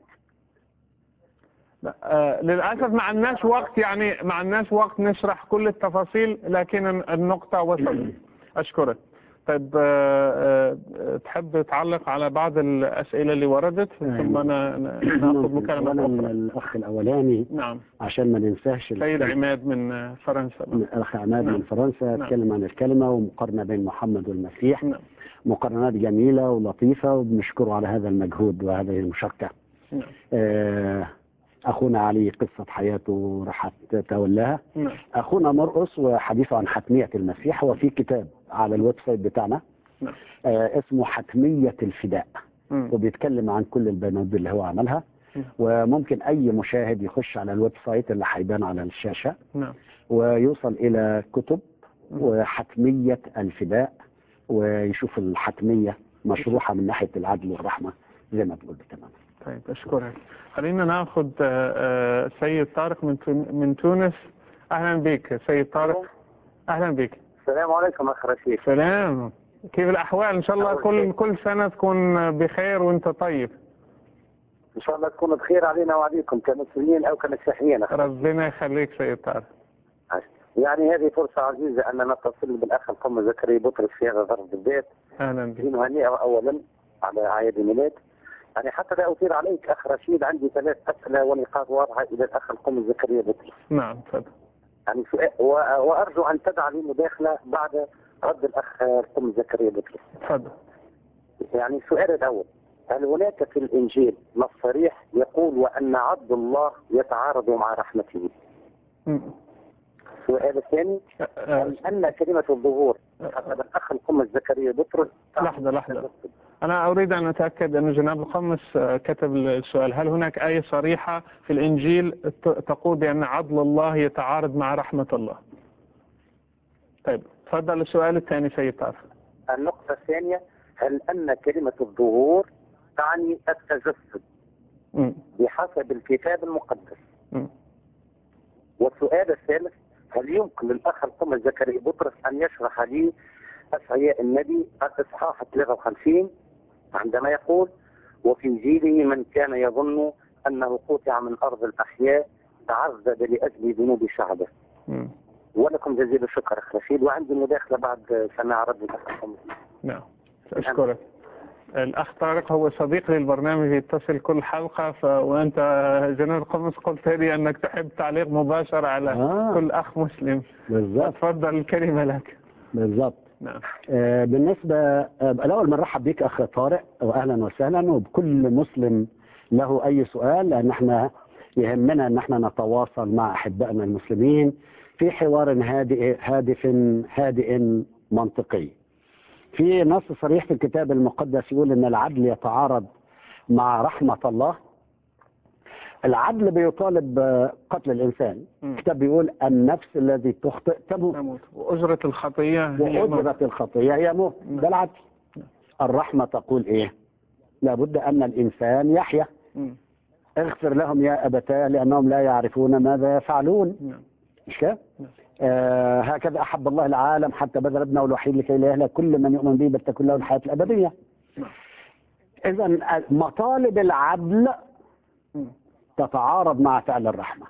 للأسف ما عندناش وقت، يعني ما عندناش وقت نشرح كل التفاصيل، لكن النقطة وصلت. أشكرك. طيب تحب تعلق على بعض الأسئلة اللي وردت ثم نأخذ مكالمة أخرى؟ الأخ الأولاني. نعم. عشان ما ننساش سيد عماد من فرنسا. الأخ عماد من فرنسا اتكلم عن الكلمة ومقارنة بين محمد والمسيح. نعم. مقارنات جميلة ولطيفة، وبنشكره على هذا المجهود وهذه المشاركة. نعم. أخونا علي قصة حياته راح تتولاها. نعم. أخونا مرقس وحديثه عن حتمية المسيح، وفي كتاب على الويب سايت بتاعنا. نعم. اسمه حتمية الفداء. وبيتكلم عن كل البيانات اللي هو عملها. وممكن أي مشاهد يخش على الويب سايت اللي هيبان على الشاشة. نعم. ويوصل إلى كتب وحتمية الفداء، ويشوف الحتمية مشروحة من ناحية العدل والرحمة زي ما تقول تماما. طيب أشكرك. خلينا ناخذ سيد طارق من تونس. أهلا بك سيد طارق. أهلا بك. السلام عليكم أخ رشيد. سلام. كيف الأحوال؟ إن شاء الله كل سنة تكون بخير وأنت طيب. إن شاء الله تكون بخير علينا وعليكم كمسلمين أو كمسيحيين. ربنا يخليك سيد طارق. يعني هذه فرصة عزيزة أن نتصل بالأخ القم زكريا بطرس في هذا الظرف بالذات. أهلا بك. نهنئه أولا على أعياد الميلاد. يعني حتى لا أطيل عليك أخ رشيد، عندي 3 أسئلة ونقاط واضحة إلى الأخ القم زكريا بطرس. نعم تفضل. يعني وأرجو أن تدع لي مداخلة بعد رد الأخ القم زكريا بطرس. تفضل. يعني السؤال الأول: هل هناك في الإنجيل نص صريح يقول وأن عبد الله يتعارض مع رحمته؟ السؤال الثاني: هل أن كلمة الظهور حسب الأخ القمص زكريا بطرس؟ لحظة أنا أريد أن أتأكد أن جناب القمص كتب السؤال. هل هناك آية صريحة في الإنجيل تقول بأن عدل الله يتعارض مع رحمة الله؟ طيب تفضل السؤال الثاني سيد طارق. النقطة الثانية: هل أن كلمة الظهور تعني التجسد بحسب الكتاب المقدس؟ والسؤال الثالث: هل يمكن للأخ القمص زكريا بطرس أن يشرح لي أشعياء النبي الإصحاح 53 عندما يقول: وفي جيله من كان يظن أنه قطع من أرض الأحياء تعذب لأجل ذنوب شعبه. ولكم جزيل الشكر أخ رشيد، وعندي مداخلة بعد سماع رد الأخ القمص. نعم أشكرك. الأخ طارق هو صديق للبرنامج، يتصل كل حلقة وأنت جناب القمص قلت لي أنك تحب تعليق مباشر على كل أخ مسلم. بالضبط. تفضل الكلمة لك. بالضبط. نعم. بالنسبة الأول مرحب بك أخ طارق وأهلا وسهلا، وبكل مسلم له أي سؤال، لأن احنا يهمنا أن احنا نتواصل مع أحبائنا المسلمين في حوار هادئ منطقي. في نص صريح في الكتاب المقدس يقول ان العدل يتعارض مع رحمة الله. العدل بيطالب بقتل الانسان. الكتاب بيقول النفس الذي تخطئ تموت، وأجرة الخطية هي موت. ده العدل. الرحمة تقول ايه؟ لابد ان الانسان يحيا. اغفر لهم يا ابتاه لانهم لا يعرفون ماذا يفعلون. مش كده؟ هكذا أحب الله العالم حتى بذل ابنه الوحيد لكي لا يهلك كل من يؤمن به بل تكون له الحياة الأبدية. إذا مطالب العدل تتعارض مع فعل الرحمة،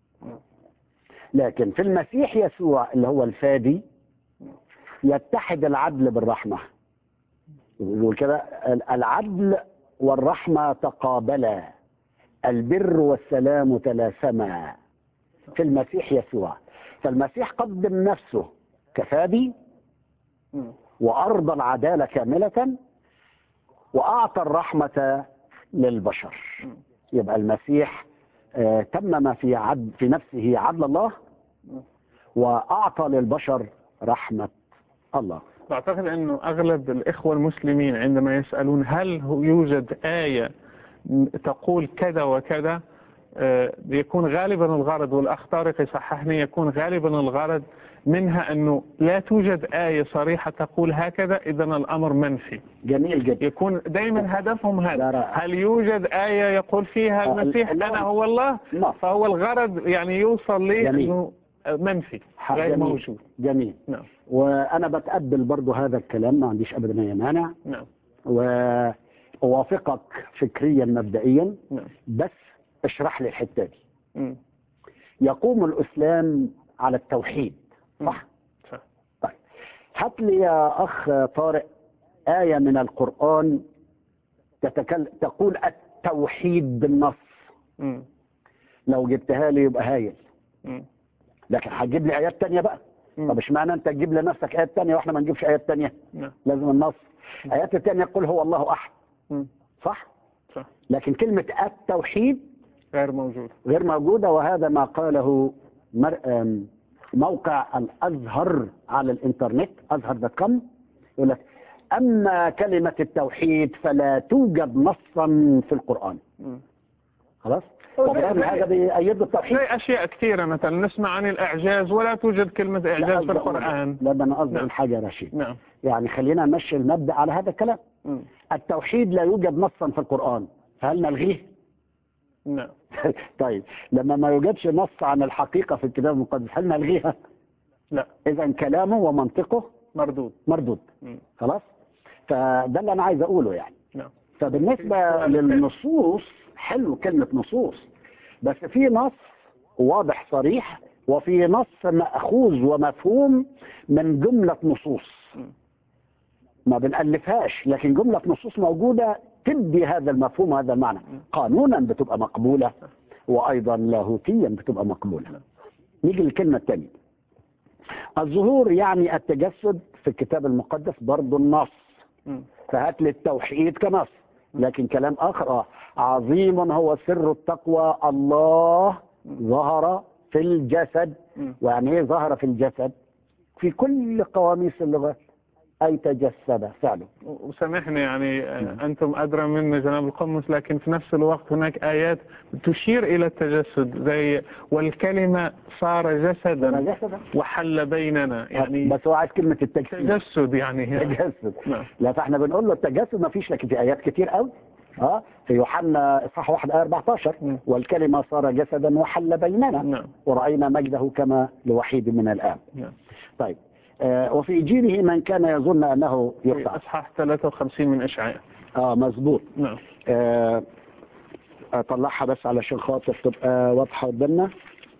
لكن في المسيح يسوع اللي هو الفادي يتحد العدل بالرحمة. يقول كده العدل والرحمة تقابلا، البر والسلام تلاسما في المسيح يسوع. فالمسيح قدم نفسه كفادي وأرضى العدالة كاملة وأعطى الرحمة للبشر. يبقى المسيح تمم في نفسه عدل الله وأعطى للبشر رحمة الله. أعتقد أنه أغلب الإخوة المسلمين عندما يسألون هل يوجد آية تقول كذا وكذا، يكون غالبا الغرض، والأخ طارق يصححني، يكون غالبا الغرض منها أنه لا توجد آية صريحة تقول هكذا، إذا الأمر منفي. جميل جدا. يكون دائما هدفهم هذا. هل يوجد آية يقول فيها المسيح أنا هو الله؟ فهو الغرض يعني يوصل لي أنه منفي غير موجود. جميل. نعم. وأنا بتقبل برضو هذا الكلام، ما عنديش أبدا أي مانع. نعم. وأوافقك فكريا مبدئيا. نعم. بس اشرح لي الحتة دي. يقوم الإسلام على التوحيد، صح؟ صح. طيب هات لي يا أخ طارق آية من القرآن تقول التوحيد بالنص. لو جبتها لي يبقى هايل. لكن هتجيب لي آيات تانية بقى. طب اشمعنى أنت تجيب لنفسك آيات تانية وإحنا ما نجيبش آيات تانية؟ لازم النص. آيات التانية يقول هو الله أحد. صح؟ صح. لكن كلمة التوحيد غير موجودة، وهذا ما قاله موقع الأزهر على الإنترنت azhar.com. يقول لك أما كلمة التوحيد فلا توجد نصا في القرآن. خلاص؟ طبعا هذا بيأيد التوحيد. زي أشياء كثيرة مثلا نسمع عن الإعجاز ولا توجد كلمة إعجاز في القرآن. لا ده أنا قصدي الحاجة رشيد. نعم. يعني خلينا نمشي المبدأ على هذا الكلام. التوحيد لا يوجد نصا في القرآن، فهل نلغيه؟ نعم. طيب لما ما يوجدش نص عن الحقيقة في الكتاب المقدس هل نلغيها؟ لا. إذا كلامه ومنطقه مردود. خلاص؟ فده اللي أنا عايز أقوله يعني. نعم. فبالنسبة للنصوص، حلو كلمة نصوص، بس في نص واضح صريح وفي نص مأخوذ ومفهوم من جملة نصوص ما بنألفهاش، لكن جملة نصوص موجودة تدي هذا المفهوم وهذا المعنى. قانونا بتبقى مقبولة وأيضا لاهوتيا بتبقى مقبولة. نيجي للكلمة الثانية. الظهور يعني التجسد في الكتاب المقدس برضو النص. فهات لي التوحيد كنص، لكن كلام آخر عظيم هو سر التقوى الله ظهر في الجسد. يعني ايه ظهر في الجسد؟ في كل قواميس اللغات أي تجسد فعله. وسامحني يعني أنتم أدرى منا جناب القمص، لكن في نفس الوقت هناك آيات تشير إلى التجسد زي والكلمة صار جسدا وحل بيننا. يعني بس هو عايز كلمة التجسد يعني تجسد. لا فاحنا بنقول له التجسد ما فيش، لكن في آيات كتير قوي. في يوحنا اصحاح 1 آية 14 والكلمة صار جسدا وحل بيننا ورأينا مجده كما لوحيد من الآب. طيب وفي إنجيله من كان يظن أنه يخطئ. اصحاح 53 من إشعياء. مظبوط. نعم. أطلعها بس علشان خاطر تبقى واضحة قدامنا.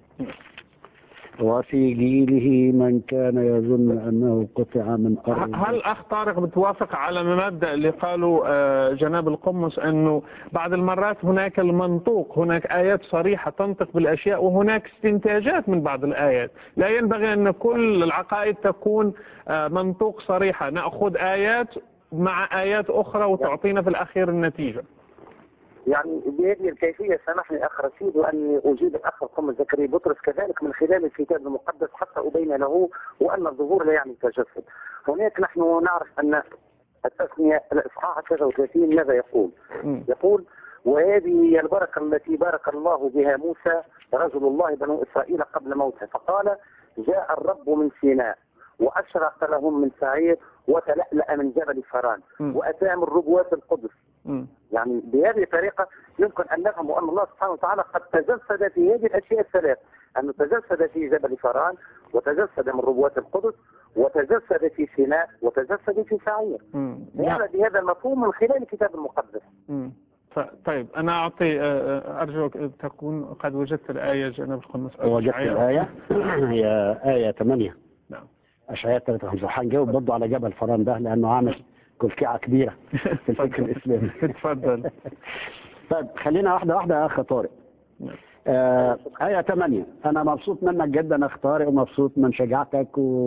وفي جيله من كان يظن أنه قطع من أرض. هل أخ طارق بتوافق على مبدأ اللي قالوا جناب القمص أنه بعض المرات هناك المنطوق، هناك آيات صريحة تنطق بالأشياء وهناك استنتاجات من بعض الآيات، لا ينبغي أن كل العقائد تكون منطوق صريحة، نأخذ آيات مع آيات أخرى وتعطينا في الأخير النتيجة. يعني بهذه الكيفية سامحني أخ رشيد وأني أجيب الأخ القمص زكريا بطرس كذلك من خلال الكتاب المقدس حتى أبين له وأن الظهور لا يعني التجسد. هناك نحن نعرف أن التثنية الإصحاح 33 ماذا يقول؟ يقول وهذه هي البركة التي بارك الله بها موسى رجل الله بنو إسرائيل قبل موته، فقال جاء الرب من سيناء وأشرق لهم من سعير وتلألأ من جبل فران وأتى من ربوات القدس. يعني بهذه الطريقة يمكن أن نفهم أن الله سبحانه وتعالى قد تجسد في هذه الأشياء الثلاث، أنه تجسد في جبل فران، وتجسد من ربوات القدس، وتجسد في سيناء، وتجسد في سعير. بهذا المفهوم من خلال الكتاب المقدس. طيب أنا أرجو تكون قد وجدت الآية جناب القمص. وجدت الآية هي آية 8. نعم. أشعياء 53. هنجاوب برضه على جبل فران ده لأنه عامل كلكعة كبيرة في الفكر الإسلامي. تفضل. طيب خلينا واحدة واحدة يا أخ طارق. آية 8. أنا مبسوط منك جدا أخ طارق، ومبسوط من شجاعتك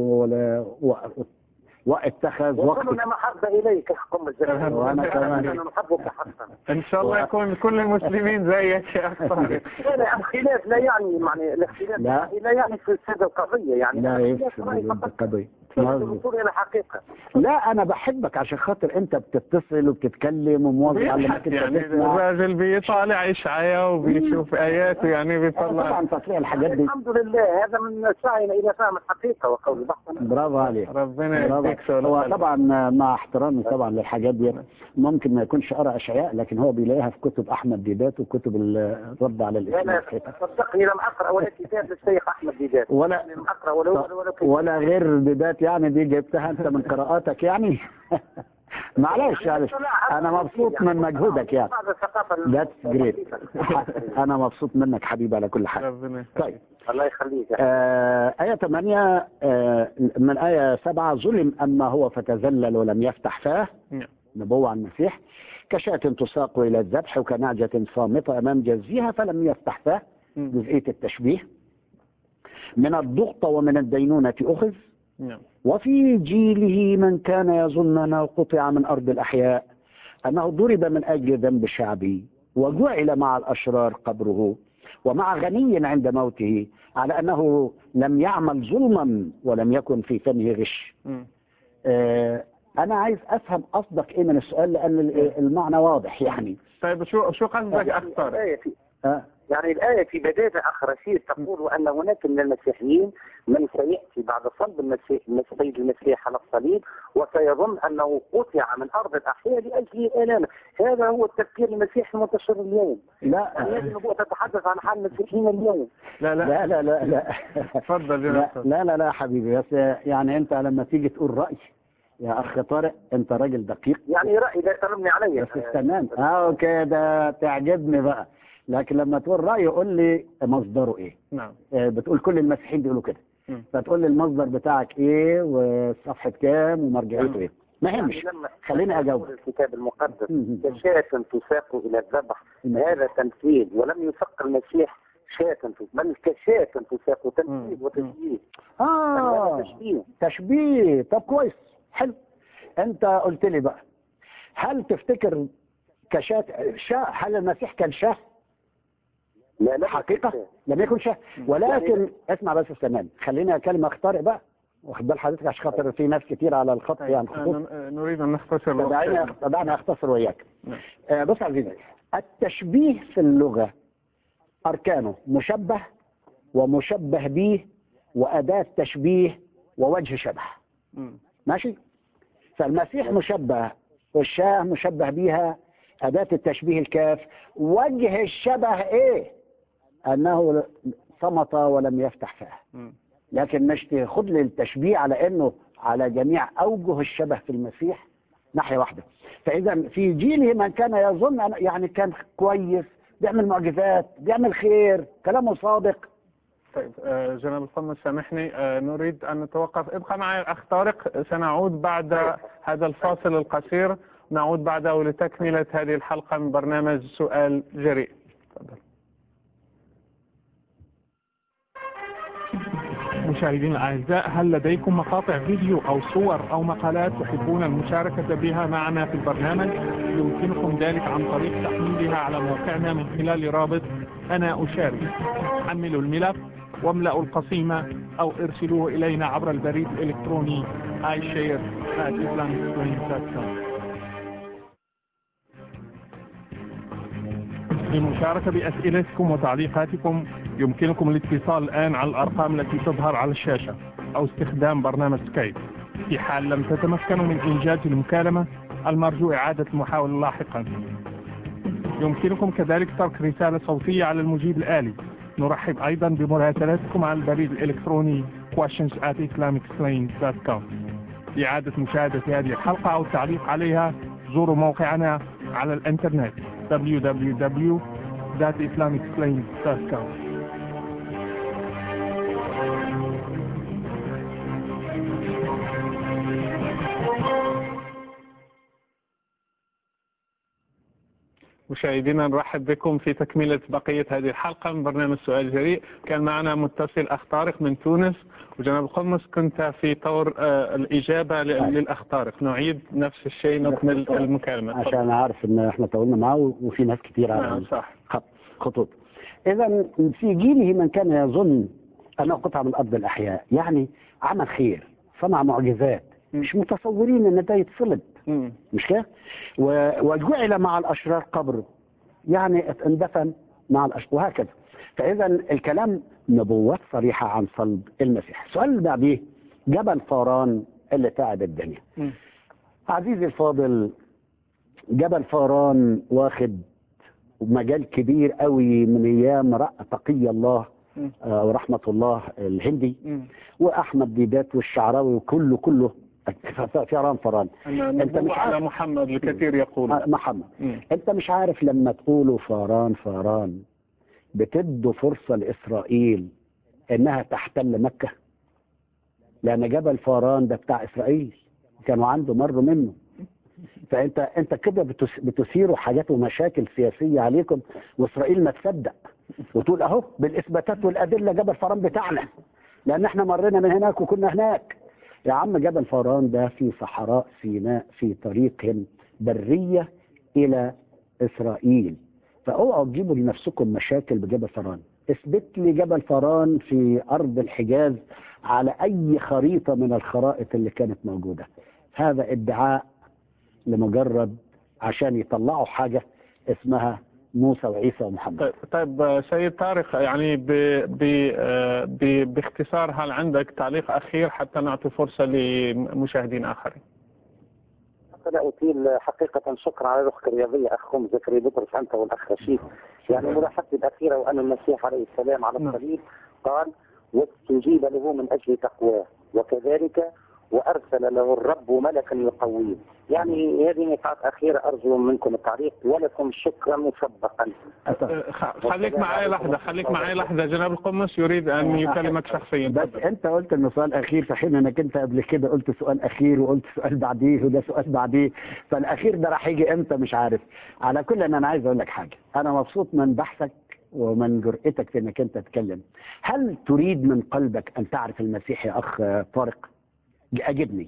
واتخذ وقت. وكلنا محبة إليك يا أخ الزمان، وأنا كمان أنا محبك حقا. إن شاء الله يكون كل المسلمين زيك يا أخ طارق. لا الخلاف لا يعني الاختلاف لا يعني في السد القضية، يعني لا يفسد القضية. الوصول إلى حقيقة. لا أنا بحبك عشان خاطر أنت بتتصل وبتتكلم ومواظب على انك يعني الراجل بيطالع إشعياء وبيشوف آيات يعني بيطلع. طبعا تصحيح الحاجات دي. الحمد لله هذا من سعينا إلى فهم الحقيقة وقول بحثنا. برافو عليك. ربنا يديك شغل. هو طبعا مع احترامي طبعا للحاجات دي ممكن ما يكونش قرأ أشعياء، لكن هو بيلاقيها في كتب أحمد ديدات وكتب الرد على الإسلام. لا صدقني لم أقرأ ولا كتاب للشيخ أحمد ديدات ولا لم أقرأ ولا غير ديدات، يعني دي جبتها أنت من قراءاتك يعني. معلش يعني أنا مبسوط من مجهودك يعني. That's great. أنا مبسوط منك حبيبي على كل حال. طيب الله يخليك. آية 8 من آية 7. ظلم أما هو فتذلل ولم يفتح فاه. نبوة عن المسيح. كشاة تساق إلى الذبح وكنعجة صامتة أمام جزيها فلم يفتح فاه. جزئية التشبيه. من الضغط ومن الدينونة أخذ. وفي جيله من كان يظن أنه قطع من أرض الأحياء، أنه ضرب من أجل ذنب شعبي وجعل مع الأشرار قبره، ومع غني عند موته، على أنه لم يعمل ظلما ولم يكن في فمه غش. أنا عايز أفهم قصدك إيه من السؤال لأن المعنى واضح يعني. طيب شو قصدك أكثر؟ يعني الآية في بداية أخ رشيد تقول أن هناك من المسيحيين من سيأتي بعد صلب السيد المسيح على الصليب وسيظن أنه قطع من أرض الأحياء لأجل آلامه. هذا هو التفكير المسيحي المنتشر اليوم. لا هذه النبوة تتحدث عن حال المسيحيين اليوم. لا تفضل. لا حبيبي، بس يعني أنت لما تيجي تقول رأي يا أخ طارق أنت راجل دقيق. يعني رأي لا تلمني علي. بس تمام. أوكي ده تعجبني بقى. لكن لما تقول رأي قول لي مصدره ايه. نعم. بتقول كل المسيحيين بيقولوا كده. فتقول لي المصدر بتاعك ايه وصفحة كام ومرجعيته ايه. ما يهمش. خليني اجاوب. الكتاب المقدس كشاة تساق الى الذبح هذا تمثيل، ولم يسق المسيح شاة بل كشاة تساق تمثيل وتشبيه. تشبيه. طب كويس حلو. انت قلت لي بقى هل تفتكر كشاة هل المسيح كان شاه؟ لا حقيقة لم يكن شاه، ولكن اسمع بس استناني خلينا كلمة اختار بقى واخد بال حضرتك عشان خاطر في ناس كتير على الخط يعني خطوط. نريد ان نختصر. دعنا اختصر وياك. بص يا عزيزي، التشبيه في اللغة أركانه مشبه ومشبه به وأداة تشبيه ووجه شبه. ماشي؟ فالمسيح مشبه والشاه مشبه بيها، أداة التشبيه الكاف، وجه الشبه إيه؟ أنه صمت ولم يفتح فاه. لكن مش تاخد لي التشبيه على أنه على جميع أوجه الشبه في المسيح ناحية واحدة. فإذا في جيله من كان يظن يعني كان كويس، بيعمل معجزات، بيعمل خير، كلامه صادق. طيب جناب القمص سامحني، نريد أن نتوقف. ابقى معي أخ طارق، سنعود بعد هذا الفاصل القصير، نعود بعده لتكملة هذه الحلقة من برنامج سؤال جريء. تفضل. مشاهدينا الأعزاء، هل لديكم مقاطع فيديو أو صور أو مقالات تحبون المشاركة بها معنا في البرنامج؟ يمكنكم ذلك عن طريق تحميلها على موقعنا من خلال رابط أنا أشارك. حملوا الملف واملأوا القسيمة أو ارسلوه إلينا عبر البريد الإلكتروني ishare@islamexplained.com. للمشاركة بأسئلتكم وتعليقاتكم يمكنكم الاتصال الآن على الأرقام التي تظهر على الشاشة. أو استخدام برنامج سكايب. في حال لم تتمكنوا من إنجاز المكالمة المرجو إعادة المحاولة لاحقا. يمكنكم كذلك ترك رسالة صوتية على المجيب الآلي. نرحب أيضا بمراسلاتكم على البريد الإلكتروني questions@islamicexplained.com. لإعادة مشاهدة هذه الحلقة أو التعليق عليها زوروا موقعنا على الإنترنت www.islamicexplained.com. مشاهدينا نرحب بكم في تكملة بقية هذه الحلقة من برنامج سؤال جريء. كان معنا متصل أخ طارق من تونس، وجناب القمص كنت في طور الإجابة للأخ طارق. نعيد نفس الشيء، نكمل المكالمة عشان أعرف إن إحنا طولنا معه وفي ناس كتير على خطوط. إذا في جيله من كان يظن أنه قطعة من أرض الأحياء، يعني عمل خير، صنع معجزات، مش متصورين إن ده يتصلب، مش كده؟ وجعل مع الأشرار قبره، يعني اندفن مع الأشرار وهكذا. فإذا الكلام نبوات صريحة عن صلب المسيح. السؤال اللي بعديه جبل فاران اللي تعب الدنيا. عزيزي الفاضل، جبل فاران واخد مجال كبير قوي من أيام تقي الله ورحمة الله الهندي وأحمد ديدات والشعراوي وكله فاران. انت مش على محمد الكثير يقول محمد. انت مش عارف لما تقولوا فاران بتدوا فرصة لإسرائيل انها تحتل مكة، لان جبل فاران ده بتاع إسرائيل، كانوا عنده مروا منه. فانت كده بتثيروا حاجات ومشاكل سياسية عليكم، وإسرائيل ما تصدق وتقول اهو بالإثباتات والأدلة جبل فاران بتاعنا، لان احنا مرينا من هناك وكنا هناك. يا عم جبل فاران ده في صحراء سيناء في طريق برية إلى إسرائيل، فاوعوا تجيبوا لنفسكم مشاكل بجبل فاران. اثبت لي جبل فاران في أرض الحجاز على أي خريطة من الخرائط اللي كانت موجودة. هذا ادعاء لمجرد عشان يطلعوا حاجة اسمها موسى وعيسى ومحمد. طيب سيد طارق، يعني باختصار، هل عندك تعليق أخير حتى نعطي فرصة لمشاهدين آخرين؟ لا أطيل حقيقة. شكرا على الأخت الرياضية أخهم زكريا بطرس أنت والأخ رشيد. يعني ملاحظتي الأخيرة وأن المسيح عليه السلام على الصليب قال واستجيب له من أجل تقواه، وكذلك وأرسل له الرب ملكا يقويه. يعني هذه نقاط أخيرة أرجو منكم التعليق، ولكم شكرا مسبقا. خليك معي لحظة جناب القمص يريد أن يكلمك شخصيا. بس أنت قلت إنه سؤال أخير في حين إنك أنت قبل كده قلت سؤال أخير وقلت سؤال بعديه وده سؤال بعديه، فالأخير ده راح يجي إمتى مش عارف. على كل أنا عايز أقول لك حاجة، أنا مبسوط من بحثك ومن جرأتك في إنك أنت تتكلم. هل تريد من قلبك أن تعرف المسيح يا أخ طارق؟ أجبني.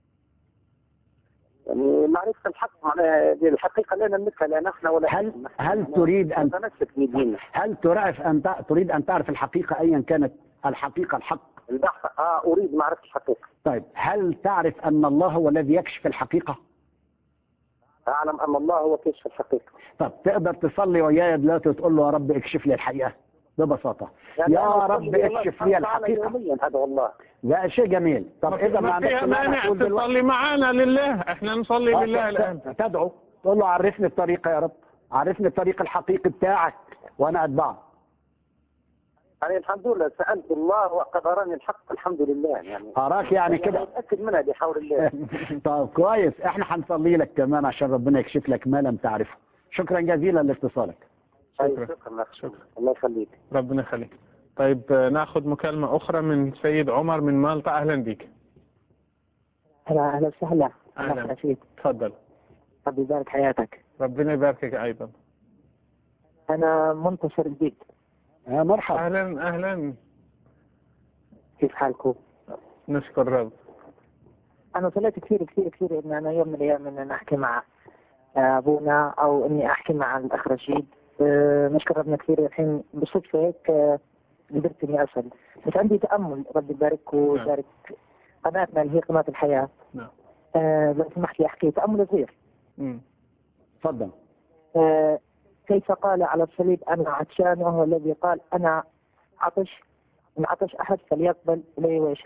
يعني معرفة الحق الحقيقة لا نملكها لا نحن ولا هل تريد أن نتمسك بديننا؟ هل تريد أن تعرف الحقيقة أيا كانت الحقيقة الحق؟ البحث أريد معرفة الحقيقة. طيب هل تعرف أن الله هو الذي يكشف الحقيقة؟ أعلم أن الله هو كشف الحقيقة. طب تقدر تصلي وياي دلوقتي وتقول له يا رب اكشف لي الحقيقة ببساطة؟ يعني يا رب اكشف لي الحقيقة. أدعو الله. ده شيء جميل. طب إذا ما فيها مانع تصلي معنا لله، احنا نصلي لله الآن. تدعو تقول له عرفني الطريقة يا رب، عرفني الطريق الحقيقي بتاعك وأنا أتبعه. يعني الحمد لله سألت الله وقد أراني الحق الحمد لله. يعني أراك يعني كده متأكد منها بحول الله. طب كويس، احنا هنصلي لك كمان عشان ربنا يكشف لك ما لم تعرفه. شكرا جزيلا لاتصالك. شكرا. الله يخليك. ربنا يخليك. طيب ناخذ مكالمة أخرى من سيد عمر من مالطا. أهلا بك. أهلا وسهلا. أهلا فيك. تفضل. ربي يبارك حياتك. ربنا يباركك أيضا. أنا منتصر جديد. مرحبا. أهلا. كيف حالكم؟ نشكر رب. أنا صليت كثير إن أنا يوم من الأيام إن أنا أحكي مع أبونا أو إني أحكي مع الأخ رشيد. نشكر ربنا كثير. الحين بالصدفة هيك قدرت إني أصل، بس عندي تأمل. ربي يبارك ويبارك قناتنا اللي هي قناة الحياة. نعم. لو سمحت لي أحكي تأمل صغير. تفضل. كيف قال على الصليب أنا عطشان، وهو الذي قال أنا عطش، إن عطش أحد فليقبل إلي ويشرب.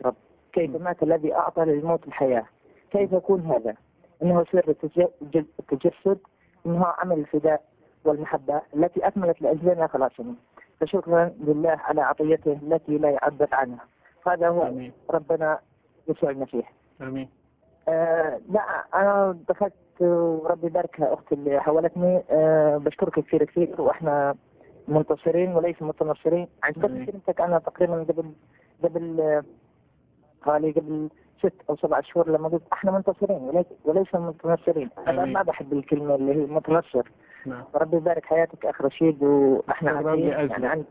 كيف مات الذي أعطى للموت الحياة. كيف يكون هذا؟ إنه سر التجسد، إنه عمل الفداء والمحبة التي أكملت لأجلنا خلاصنا. فشكرا لله على عطيته التي لا يعبر عنها. هذا هو آمين. ربنا يسوع المسيح. آمين. لا أنا دخلت وربي يباركها أختي اللي حولتني. بشكرك كثير كثير، وإحنا منتصرين وليس متنصرين. عجبتني كلمتك. أنا تقريبا قبل 6 أو 7 شهور لما قلت احنا منتصرين وليس متنصرين. انا ما بحب الكلمه اللي هي متنصر. نعم. ربي يبارك حياتك اخ رشيد. واحنا عارفين يعني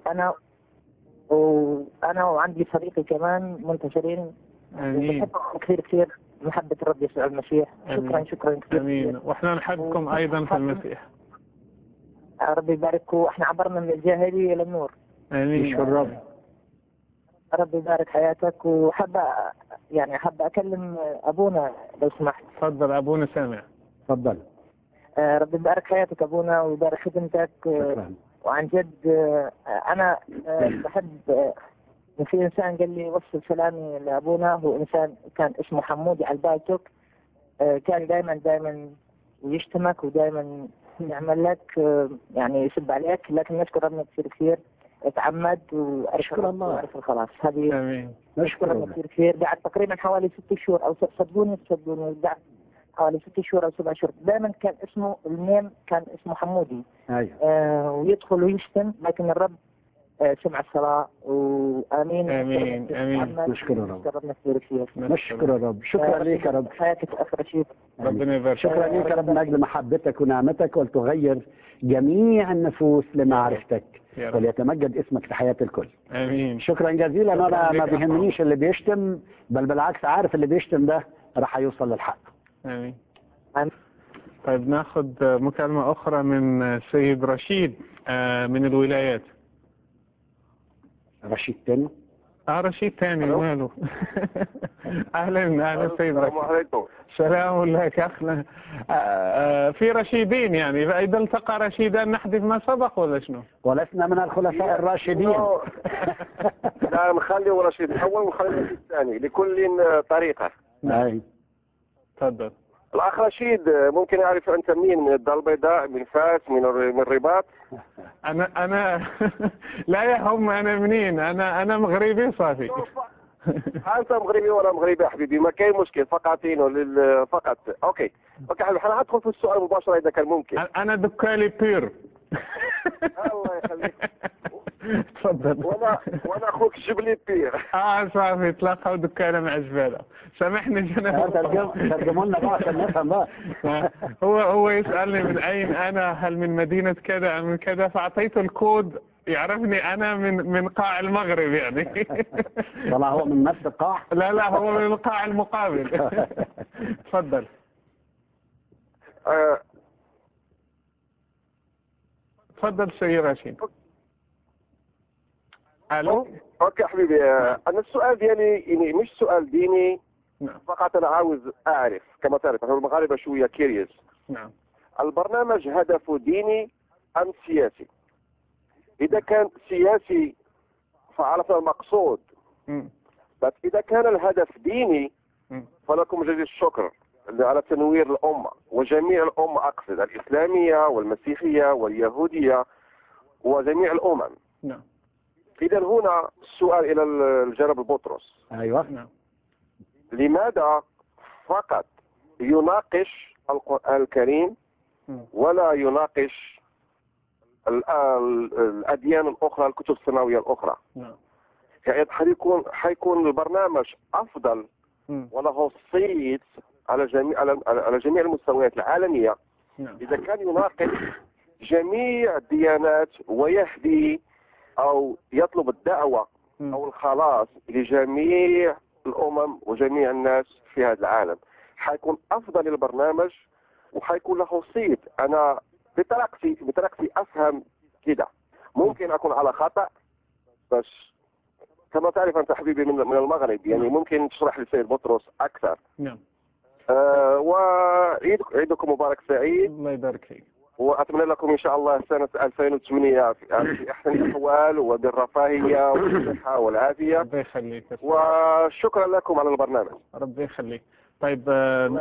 انا وعندي صديقي كمان منتصرين. بحبكم كثير كثير محبه الرب يسوع المسيح. شكرا كثير. امين. واحنا نحبكم ايضا في المسيح. ربي يبارككم. احنا عبرنا من الجاهليه الى النور. امين. الرب. ربي يبارك حياتك. وحابة أكلم أبونا لو سمحت. تفضل أبونا سامع. تفضل. ربي يبارك حياتك أبونا ويبارك خدمتك. وعن جد أنا بحب في إنسان قال لي وصل سلامي لأبونا. هو إنسان كان اسمه حمودي على البايتوك. كان دائما يشتمك ودائما يعمل لك يعني يسب عليك، لكن نشكر ربنا كثير كثير اتعمد واشكر الله وعرف الخلاص. هذه نشكر الله كثير كثير. قعد تقريبا حوالي 6 شهور او صدقوني قعد حوالي 6 شهور او 7 شهور. دائما كان اسمه الميم كان اسمه حمودي. ايوه. ويدخل ويشتم، لكن الرب سمع الصلاة. وآمين. آمين. آمين. نشكر الرب. كثير كثير. نشكر الرب. شكرا لك يا رب. حياتك أخ رشيد. ربنا يبارك. شكرا لك يا رب من أجل محبتك ونعمتك، ولتغير جميع النفوس لمعرفتك، وليتمجد اسمك في حياة الكل. آمين. شكرا جزيلا. أنا ما بيهمنيش اللي بيشتم، بل بالعكس عارف اللي بيشتم ده راح يوصل للحق. آمين. طيب ناخذ مكالمة أخرى من سيد رشيد من الولايات. رشيد تاني؟ رشيد تاني ماله. أهلا سيد رشيد. السلام عليكم. سلام لك أخنا. في رشيدين يعني، فإذا التقى رشيدان نحذف ما سبق ولا شنو؟ ولسنا من الخلفاء الراشدين. لا نخلي رشيد الأول ونخلي رشيد الثاني، لكل طريقة. أي. تفضل. الأخ رشيد ممكن أعرف أنت منين؟ من الدار البيضاء، من فاس، من الرباط؟ أنا لا يهم أنا منين. أنا مغربي صافي. أنت مغربي ولا مغربي يا حبيبي، ما كاين مشكل. فقط فقط. أوكي حبيبي، حنا ندخل في السؤال مباشرة إذا كان ممكن. أنا دكالي بير. الله يخليك. تفضل. وانا اخوك جبلي بير. صافي تلاقوا دكانه مع جباله. سامحني جناب. ترجموا لنا بقى عشان نفهم بقى. هو يسالني من اين انا، هل من مدينه كذا من كذا، فاعطيته الكود يعرفني انا من قاع المغرب يعني. طلع هو من نفس القاع؟ لا هو من القاع المقابل. تفضل. تفضل سيد رشيد. الو. اوكي حبيبي. انا السؤال ديالي يعني مش سؤال ديني. نعم. فقط انا عاوز اعرف، كما تعرف احنا المغاربه شويه كيريوس. نعم. البرنامج هدفه ديني ام سياسي؟ اذا كان سياسي فعرفنا المقصود. بس اذا كان الهدف ديني فلكم جزيل الشكر على تنوير الامه، وجميع الامه اقصد الاسلاميه والمسيحيه واليهوديه وجميع الامم. نعم. إذا هنا السؤال إلى الجناب بطرس. أيوة. نعم. لماذا فقط يناقش القرآن الكريم ولا يناقش الأديان الأخرى، الكتب السماوية الأخرى؟ نعم. يعني حيكون البرنامج أفضل وله صيت على جميع المستويات العالمية. نعم. إذا كان يناقش جميع الديانات ويهدي أو يطلب الدعوة أو الخلاص لجميع الأمم وجميع الناس في هذا العالم، حيكون أفضل البرنامج وحيكون له صيت. أنا بطريقتي أفهم كده، ممكن أكون على خطأ، بس كما تعرف أنت حبيبي من المغرب يعني ممكن تشرح للسيد بطرس أكثر. نعم. وعيدكم مبارك سعيد. الله يبارك فيك. وأتمنى لكم إن شاء الله سنة 2008 في أحسن الأحوال وبالرفاهية والصحة والعافية. ربي يخليك. وشكرا لكم على البرنامج. ربي يخليك. طيب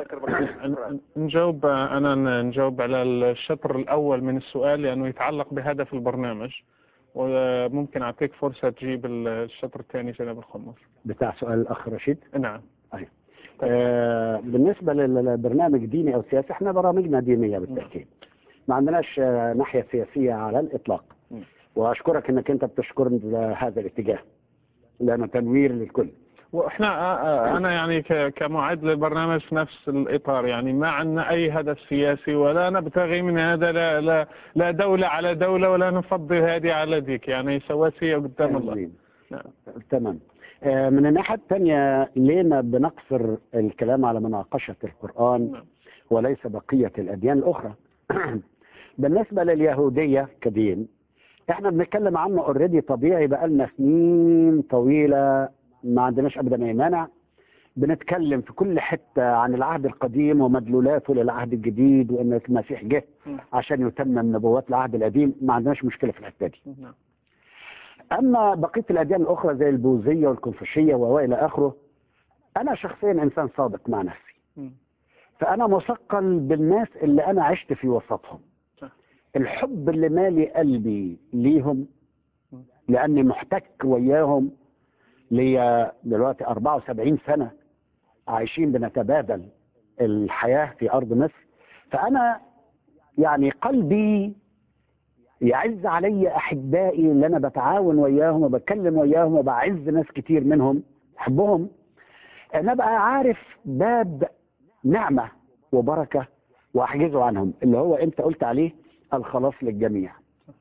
نجاوب على الشطر الأول من السؤال لأنه يتعلق بهدف البرنامج، وممكن أعطيك فرصة تجيب الشطر الثاني جناب الخمس بتاع سؤال الأخ رشيد. نعم. أيوة. بالنسبة للبرنامج ديني أو سياسي، احنا برامجنا دينية بالتأكيد، ما عندناش ناحية سياسية على الإطلاق. وأشكرك أنك أنت بتشكرني لهذا الاتجاه لأنه تنوير للكل. واحنا انا يعني كمعد للبرنامج في نفس الاطار، يعني ما عندنا اي هدف سياسي ولا نبتغي من هذا لا دولة على دولة ولا نفضل هذه على ذيك، يعني سواسية قدام الله. تمام. من الناحية الثانية لينا بنقصر الكلام على مناقشة القرآن وليس بقية الأديان الأخرى. بالنسبة لليهودية كدين احنا بنتكلم عنه اوريدي طبيعي، بقالنا سنين طويلة ما عندناش ابدا اي مانع. بنتكلم في كل حتة عن العهد القديم ومدلولاته للعهد الجديد، وان المسيح جه عشان يتمم نبوات العهد القديم، ما عندناش مشكلة في الحتة دي. اما بقية الاديان الاخرى زي البوذية والكونفوشية والى اخره، انا شخصيا انسان صادق مع نفسي، فانا مثقل بالناس اللي انا عشت في وسطهم. الحب اللي مالي قلبي ليهم لاني محتك وياهم، ليا دلوقتي 74 سنة عايشين بنتبادل الحياة في أرض مصر، فأنا يعني قلبي يعز علي أحبائي اللي أنا بتعاون وياهم وبتكلم وياهم وبعز ناس كتير منهم أحبهم، أنا بقى عارف باب نعمة وبركة وأحجزه عنهم، اللي هو أنت قلت عليه الخلاص للجميع.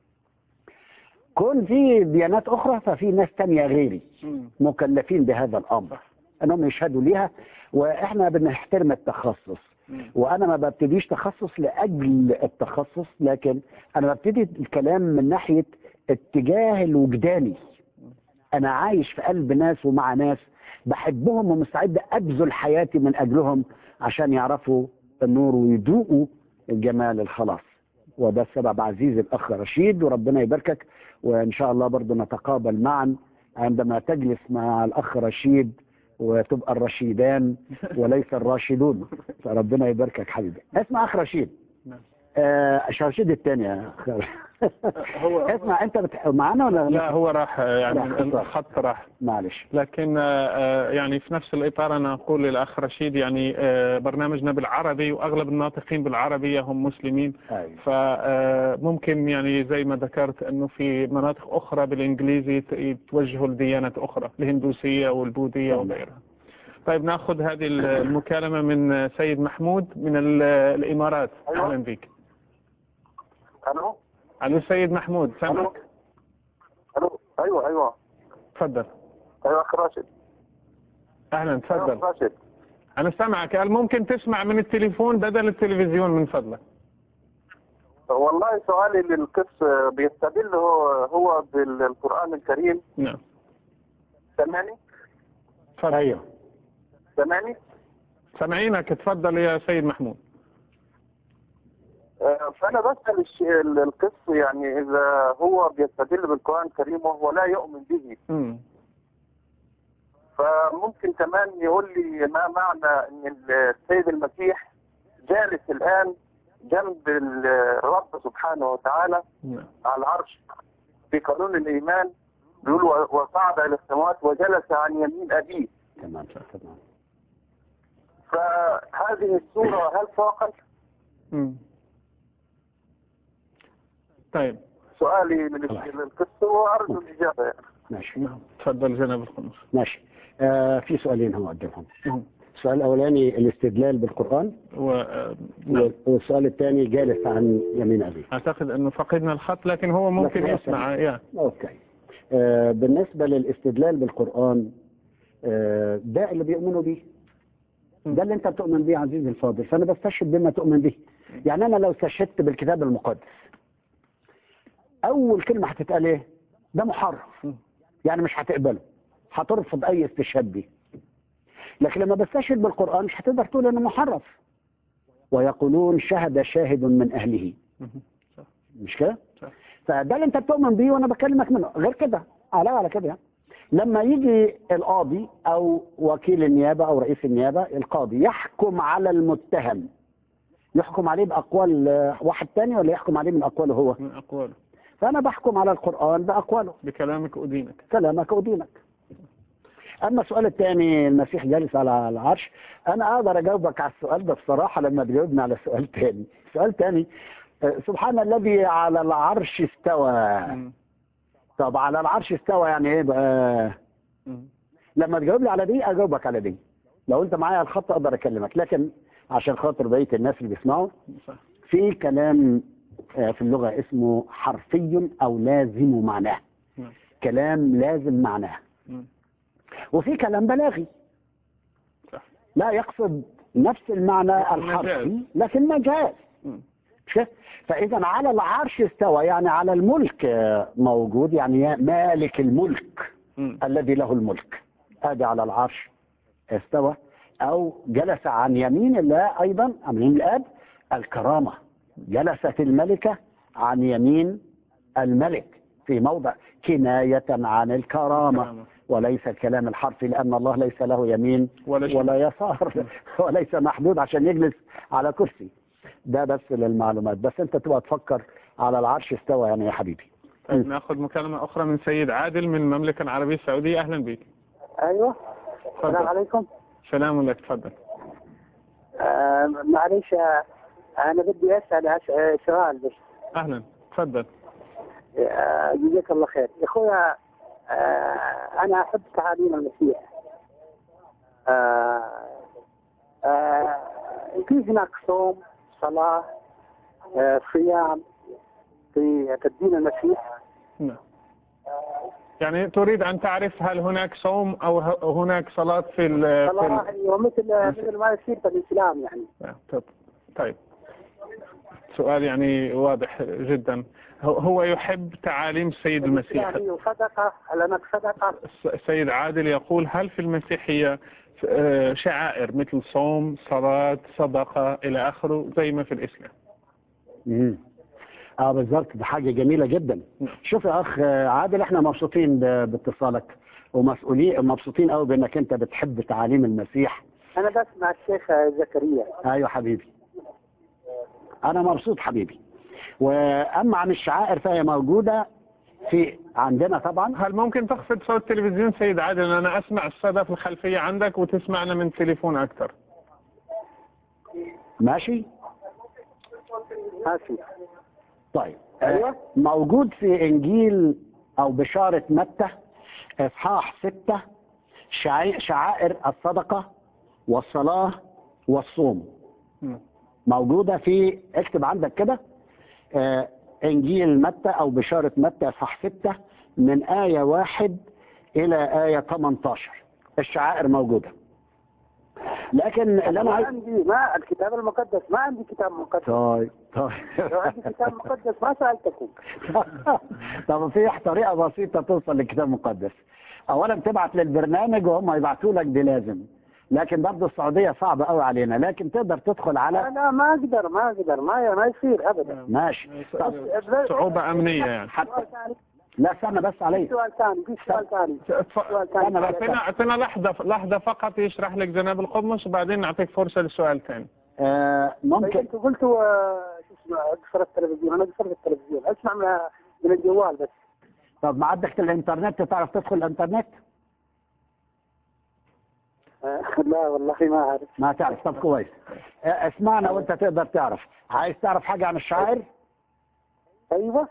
كون في ديانات أخرى ففي ناس تانية غيري مكلفين بهذا الأمر أنهم يشهدوا ليها، وإحنا بنحترم التخصص. وأنا ما ببتديش تخصص لأجل التخصص، لكن أنا ببتدي الكلام من ناحية اتجاه الوجداني. أنا عايش في قلب ناس ومع ناس بحبهم ومستعد أبذل حياتي من أجلهم عشان يعرفوا النور ويذوقوا جمال الخلاص. وده السبب عزيزي الأخ رشيد، وربنا يباركك، وإن شاء الله برضو نتقابل معا عندما تجلس مع الأخ رشيد وتبقى الرشيدان وليس الراشدون. فربنا يباركك حبيبي. اسمع أخ رشيد، رشيد الثاني يا أخ هو اسمع، أنت معنا ولا لا؟ هو راح يعني الخط راح، معلش. لكن يعني في نفس الإطار أنا أقول للأخ رشيد، يعني برنامجنا بالعربي وأغلب الناطقين بالعربية هم مسلمين. فممكن يعني زي ما ذكرت أنه في مناطق أخرى بالإنجليزي يتوجهوا لديانة أخرى، الهندوسية والبوذية وغيرها. طيب ناخذ هذه المكالمة من سيد محمود من الإمارات. أهلا بك. ألو سيد محمود، سامعك. ألو. أيوة تفضل. أيوة أخ راشد. أهلا تفضل. أيوة راشد. أنا سامعك. هل ممكن تسمع من التليفون بدل التلفزيون من فضلك؟ والله سؤالي للقس بيستدل هو بالقرآن الكريم. نعم. سامعني؟ تفضل. أيوه سامعني؟ سامعينك، تفضل يا سيد محمود. فأنا بسأل القس يعني إذا هو بيستدل بالقرآن الكريم وهو لا يؤمن به، فممكن كمان يقول لي ما معنى أن السيد المسيح جالس الآن جنب الرب سبحانه وتعالى على العرش في قانون الإيمان، بيقول وصعد إلى السماوات وجلس عن يمين أبيه. تمام. فهذه السورة هل تعقل؟ طيب سؤالي للقصة وأرجو الإجابة يعني. ماشي. تفضل جناب الخمس. ماشي. في سؤالين هو قدامهم. السؤال الأولاني الاستدلال بالقرآن، والسؤال الثاني جالس عن يمين أبيه. أعتقد أنه فقدنا الخط، لكن هو ممكن يسمع. أوكي. بالنسبة للاستدلال بالقرآن، ده اللي بيؤمنوا به، ده اللي أنت بتؤمن به عزيزي الفاضل، فأنا بستشهد بما تؤمن به. يعني أنا لو استشهدت بالكتاب المقدس، أول كلمة هتتقال إيه؟ ده محرف، يعني مش هتقبله، هترفض أي استشهاد به. لكن لما بستشهد بالقرآن مش هتقدر تقول إنه محرف. ويقولون شهد شاهد من أهله مش كده؟ فده اللي انت بتؤمن بيه وانا بكلمك منه، غير كده على كده يعني. لما يجي القاضي او وكيل النيابه او رئيس النيابه القاضي يحكم على المتهم، يحكم عليه باقوال واحد تاني ولا يحكم عليه من اقواله هو؟ من أقواله. فانا بحكم على القران باقواله. بكلامك أدينك. كلامك أدينك. اما السؤال الثاني المسيح جالس على العرش، انا اقدر اجاوبك على السؤال ده بصراحه لما تجاوبني على سؤال ثاني. سؤال ثاني، سبحان الذي على العرش استوى. طب على العرش استوى يعني ايه بقى؟ لما تجاوب لي على دي اجاوبك على دي، لو انت معايا على الخط اقدر اكلمك، لكن عشان خاطر بقيه الناس اللي بيسمعوا، في كلام في اللغه اسمه حرفي او لازم معناه. كلام لازم معناه. وفي كلام بلاغي لا يقصد نفس المعنى الحرفي لكن مجاز. فإذا على العرش استوى يعني على الملك موجود، يعني مالك الملك الذي له الملك هذا على العرش استوى، أو جلس عن يمين الله أيضا، عن يمين الآب الكرامة. جلست الملكة عن يمين الملك في موضع كناية عن الكرامة وليس الكلام الحرفي، لأن الله ليس له يمين ولا يسار وليس محدود عشان يجلس على كرسي. ده بس للمعلومات، بس أنت تبقى تفكر على العرش استوى يعني يا حبيبي. طيب ناخذ مكالمة أخرى من سيد عادل من المملكة العربية السعودية. أهلا بك. أيوه. السلام عليكم. سلام لك، تفضل. معليش أنا بدي أسأل سؤال بس. أهلا، تفضل. جزاك الله خير. يا أخويا أنا أحب تعاليم المسيح. في هناك صوم، صلاة، صيام في الدين المسيح. نعم. يعني تريد أن تعرف هل هناك صوم أو هناك صلاة في صلاة مثل ما يصير في الإسلام يعني. طيب سؤال يعني واضح جدا. هو يحب تعاليم السيد المسيح. وصدقة، لأنك صدقة. السيد عادل يقول هل في المسيحية شعائر مثل صوم، صلاة، صدقة إلى آخره زي ما في الإسلام؟ بالظبط، دي حاجة جميلة جدا. شوف يا أخ عادل، احنا مبسوطين باتصالك ومبسوطين قوي بأنك أنت بتحب تعاليم المسيح. أنا بسمع الشيخ زكريا. أيوة حبيبي، أنا مبسوط حبيبي. وأما عن الشعائر فهي موجودة في عندنا طبعا. هل ممكن تخفض صوت التلفزيون سيد عادل؟ أنا أسمع الصدى في الخلفية عندك وتسمعنا من التليفون أكثر. ماشي؟ ماشي. طيب موجود في إنجيل أو بشارة متى إصحاح 6 شعائر الصدقة والصلاة والصوم. موجودة في، اكتب عندك كده إنجيل متى أو بشارة متى إصحاح 6 من آية 1 إلى آية 18. الشعائر موجودة. لكن اللي أنا عندي ما الكتاب المقدس، ما عندي كتاب مقدس. طيب لو عندي كتاب مقدس ما سألتكم. طب في طريقة بسيطة توصل للكتاب المقدس. أولا تبعت للبرنامج وهم يبعتوا لك، دي لازم. لكن برضه السعودية صعبة قوي علينا، لكن تقدر تدخل على. لا ما أقدر ما يصير أبدا. ماشي. صعوبة أمنية يعني. لا استنى بس علي. سؤال ثاني. أعطينا لحظة فقط يشرح لك جناب القمص وبعدين نعطيك فرصة للسؤال ثاني. ممكن. أنتوا قلتوا شو اسمه اكسر التلفزيون، أنا قصرت التلفزيون، أسمع من الجوال بس. طب ما عندك الإنترنت، تعرف تدخل الإنترنت؟ لا والله ما أعرف. ما تعرف؟ طب كويس. اسمعنا وأنت تقدر تعرف. عايز تعرف حاجة عن الشعائر؟ أيوه.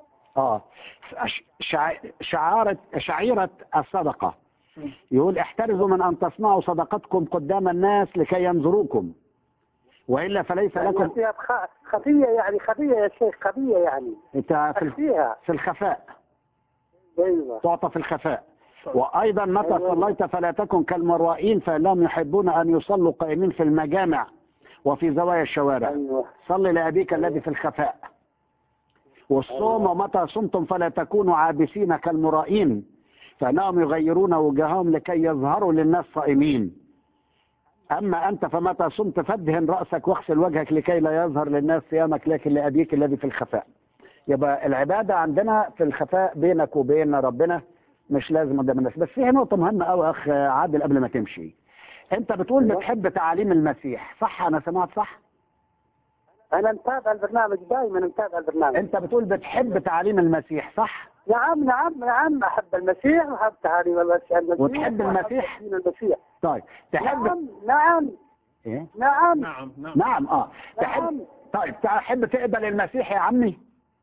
شعيرة الصدقة يقول احترزوا من أن تصنعوا صدقتكم قدام الناس لكي ينظروكم وإلا فليس لكم. خفية يعني، خفية يا شيخ، خفية يعني. انت في الخفاء. أيوه. تعطى في الخفاء. وأيضا متى صليت فلا تكن كالمرائين فإنهم يحبون أن يصلوا قائمين في المجامع وفي زوايا الشوارع. أيوه. صل لأبيك الذي في الخفاء. والصوم ومتى صمتم فلا تكونوا عابسين كالمرائين فإنهم يغيرون وجههم لكي يظهروا للناس صائمين. أما أنت فمتى صمت فادهن رأسك واغسل وجهك لكي لا يظهر للناس صيامك لكن لأبيك الذي في الخفاء. يبقى العبادة عندنا في الخفاء بينك وبين ربنا، مش لازم قدام الناس. بس فيها نقطة مهمة أوي أخ عادل قبل ما تمشي. أنت بتقول بتحب تعاليم المسيح، صح؟ أنا سمعت صح؟ أنا متابع البرنامج، دائما متابع البرنامج. أنت بتقول بتحب تعاليم المسيح، صح؟ نعم أحب المسيح وأحب تعاليم المسيح. وتحب المسيح؟ المسيح. طيب تحب؟ نعم. إيه؟ نعم. نعم. تحب؟ طيب تحب تقبل المسيح يا عمي؟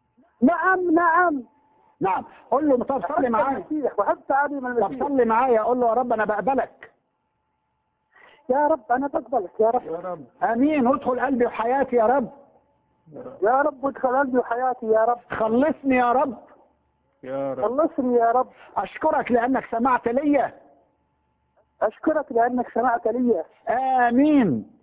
نعم. قول له طب صلي معايا. وحب تعاليم المسيح. طب صلي معايا، قول له يا رب أنا بقبلك. يا رب أنا بقبلك يا رب. آمين. وادخل قلبي وحياتي يا رب. يا رب ادخل قلبي وحياتي يا رب. خلصني يا رب. خلصني يا رب. أشكرك لأنك سمعت لي. آمين.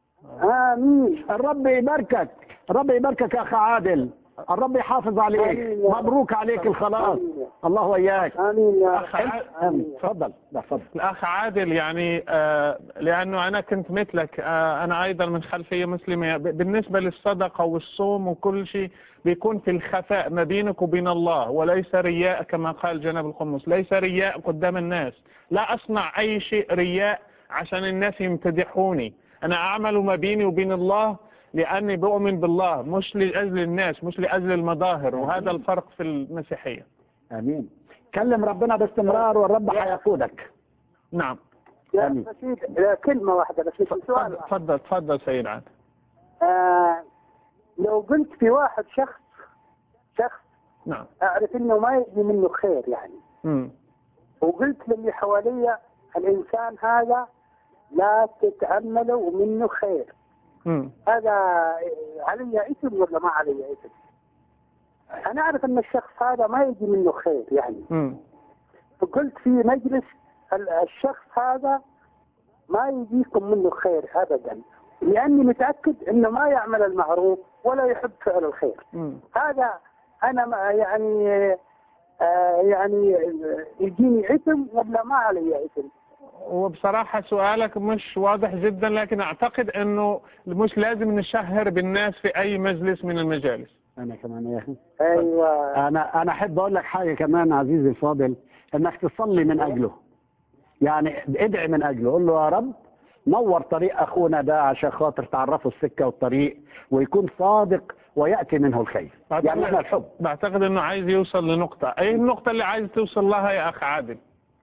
الرب يباركك. الرب يباركك يا أخ عادل. الرب يحافظ عليك. مبروك عليك الخلاص. الله وياك. آمين يا آمين. تفضل. الأخ عادل، يعني لأنه أنا كنت مثلك، أنا أيضا من خلفية مسلمة. بالنسبة للصدقة والصوم وكل شيء بيكون في الخفاء ما بينك وبين الله، وليس رياء كما قال جناب القمص، ليس رياء قدام الناس. لا أصنع أي شيء رياء عشان الناس يمتدحوني. أنا أعمل ما بيني وبين الله لأني بؤمن بالله، مش لأجل الناس، مش لأجل المظاهر. وهذا الفرق في المسيحية. آمين. كلم ربنا باستمرار والرب هيقودك. نعم. يا رشيد كلمة واحدة بس، سؤال. تفضل سيد عادل. لو قلت في واحد شخص نعم أعرف إنه ما يجي منه خير يعني. وقلت للي حواليا الإنسان هذا لا تتأملوا منه خير. هذا علي اسم ولا ما علي اسم؟ أنا أعرف إن الشخص هذا ما يجي منه خير يعني. فقلت في مجلس الشخص هذا ما يجيكم منه خير أبدا، لأني متأكد إنه ما يعمل المعروف ولا يحب فعل الخير. هذا أنا يعني يجيني اسم ولا ما علي اسم؟ وبصراحة سؤالك مش واضح جدا، لكن أعتقد أنه مش لازم نشهر بالناس في أي مجلس من المجالس. أنا كمان يا أخي. أيوة. أنا أحب أقول لك حاجة كمان عزيزي الفاضل، إنك تصلي من أجله. يعني ادعي من أجله، قول له يا رب نور طريق أخونا ده عشان خاطر تعرفه السكة والطريق ويكون صادق ويأتي منه الخير. يعني احنا الحب. بعتقد إنه عايز يوصل لنقطة. أي النقطة اللي عايز توصل لها يا أخ عادل؟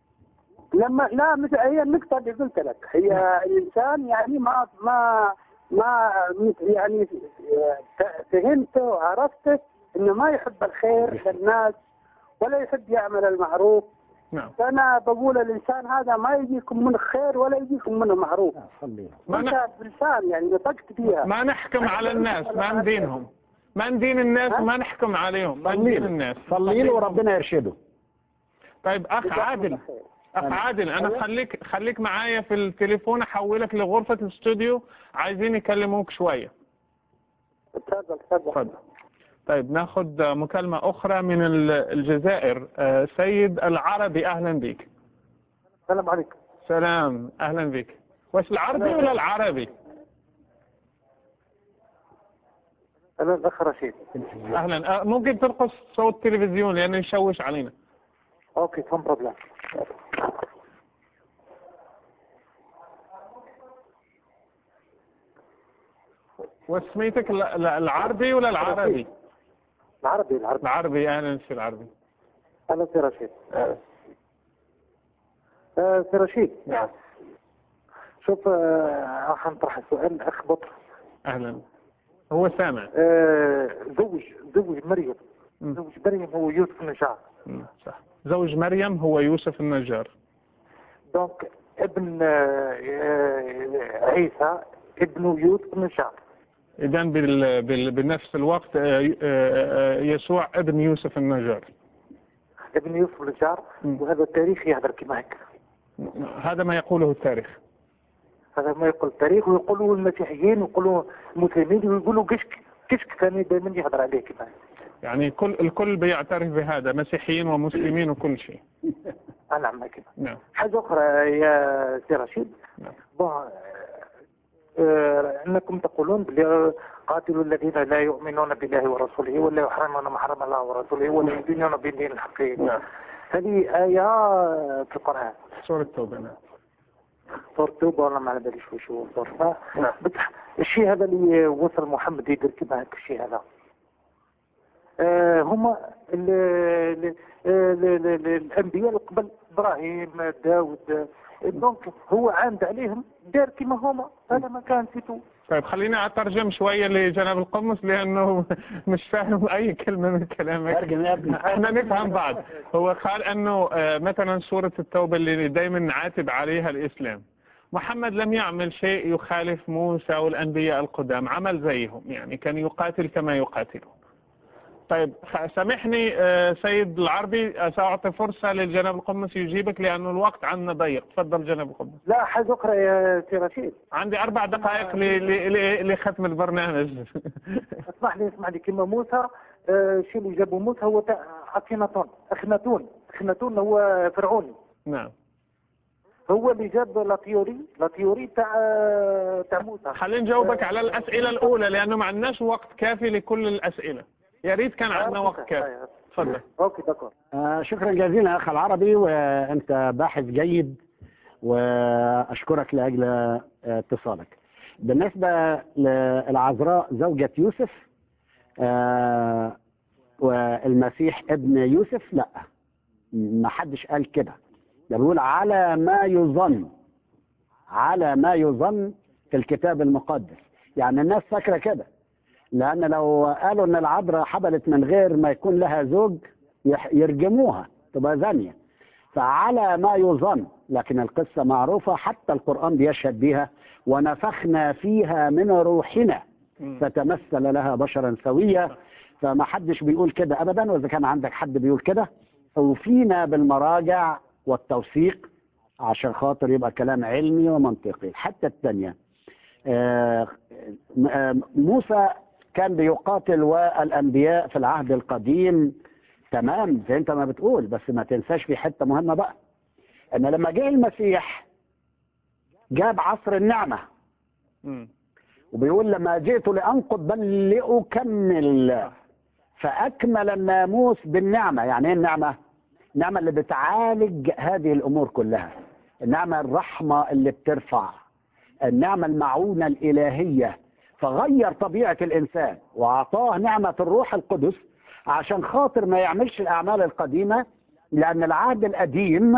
هي النقطة اللي قلت لك، هي الإنسان يعني ما يعني فهمته وعرفته إنه ما يحب الخير للناس ولا يحب يعمل المعروف. نعم. فأنا بقول الإنسان هذا ما يجيكم منه خير ولا يجيكم منه معروف. أنت بلسان يعني نطقت فيها. ما نحكم على الناس، ما ندينهم، ما ندين الناس وما نحكم عليهم، ما ندين الناس. صلي له وربنا يرشده. طيب أخ عادل أنا خليك معايا في التليفون، أحولك لغرفة الاستوديو، عايزين يكلموك شوية. تفضل. طيب ناخد مكالمة أخرى من الجزائر. سيد العربي، أهلا بك. السلام عليكم. سلام، أهلا بك. وش العربي ولا العربي؟ أنا الأخ رشيد. أهلا. ممكن ترقص صوت التلفزيون لأنه يشوش علينا. أوكي no problem. وسميتك العربي ولا العربي؟ العربي. أهلا في العربي. أهلا في رشيد. في رشيد. نعم. شوف راح نطرح السؤال أخ بطر. أهلا. هو سامع. زوج مريم. زوج مريم هو يوسف النجار. صح. زوج مريم هو يوسف النجار. دونك ابن عيسى ابن يوسف النجار. إذا بنفس الوقت يسوع ابن يوسف النجار. ابن يوسف النجار. وهذا التاريخ يهدر كما هيك. هذا ما يقوله التاريخ. هذا ما يقول التاريخ، ويقولوا المسيحيين ويقولوا المسلمين ويقولوا كشك ثاني دائما يهدر عليه كما. يعني الكل بيعترف بهذا، مسيحيين ومسلمين وكل شيء. نعم كده. نعم. حاجة أخرى يا سي رشيد. نعم. انكم تقولون قاتلوا الذين لا يؤمنون بالله ورسوله ولا يحرمون ما حرم الله ورسوله ولا يدينون بالدين الحق. هذه آية في القرآن. سورة التوبة. سورة التوبة والله ما على بالي شو صار. الشيء هذا اللي وصل محمد يدير كما هيك الشيء هذا. هما الأنبياء اللي قبل إبراهيم داود دونك هو عاند عليهم دار كما هما. هذا ما كان سيتو. طيب خلينا أترجم شوية لجناب القمص لأنه مش فاهم أي كلمة من كلامك. احنا نفهم بعض. هو قال أنه مثلا سورة التوبة اللي دايما نعاتب عليها الإسلام، محمد لم يعمل شيء يخالف موسى والأنبياء القدام، عمل زيهم، يعني كان يقاتل كما يقاتلون. طيب سامحني سيد العربي، سأعطي فرصة للجناب القمص يجيبك لأنه الوقت عندنا ضيق. تفضل جناب القمص. لا حاجة أخرى يا سي رشيد، عندي 4 دقائق لختم البرنامج. اسمح لي كلمة موسى. الشيء اللي جابوا موسى هو أخناتون هو فرعوني. نعم. هو اللي جاب لاتيوري تاع موسى. خلينا نجاوبك على الأسئلة الأولى لأنه ما عندناش وقت كافي لكل الأسئلة. يا ريت كان عندنا وقت كافي. تفضل. اوكي دكتور. شكرا جزيلا اخ العربي، وانت باحث جيد واشكرك لاجل اتصالك. بالنسبه للعذراء زوجة يوسف والمسيح ابن يوسف، لا ما حدش قال كده. ده بيقول على ما يظن في الكتاب المقدس. يعني الناس فاكره كده، لأن لو قالوا إن العذراء حبلت من غير ما يكون لها زوج يرجموها، تبقى زانية. فعلى ما يظن، لكن القصة معروفة، حتى القرآن بيشهد بها: ونفخنا فيها من روحنا فتمثل لها بشرا سويا. فما حدش بيقول كده أبدا، وإذا كان عندك حد بيقول كده أوفينا بالمراجع والتوثيق عشان خاطر يبقى كلام علمي ومنطقي. حتى الثانية موسى كان بيقاتل والأنبياء في العهد القديم، تمام زي انت ما بتقول، بس ما تنساش في حتة مهمة بقى، ان لما جه المسيح جاب عصر النعمة. وبيقول لما جئت لأنقض بل لأكمل، فأكمل الناموس بالنعمة. يعني ايه النعمة؟ النعمة اللي بتعالج هذه الأمور كلها، النعمة الرحمة اللي بترفع، النعمة المعونة الإلهية. فغير طبيعة الإنسان وأعطاه نعمة الروح القدس عشان خاطر ما يعملش الأعمال القديمة، لأن العهد القديم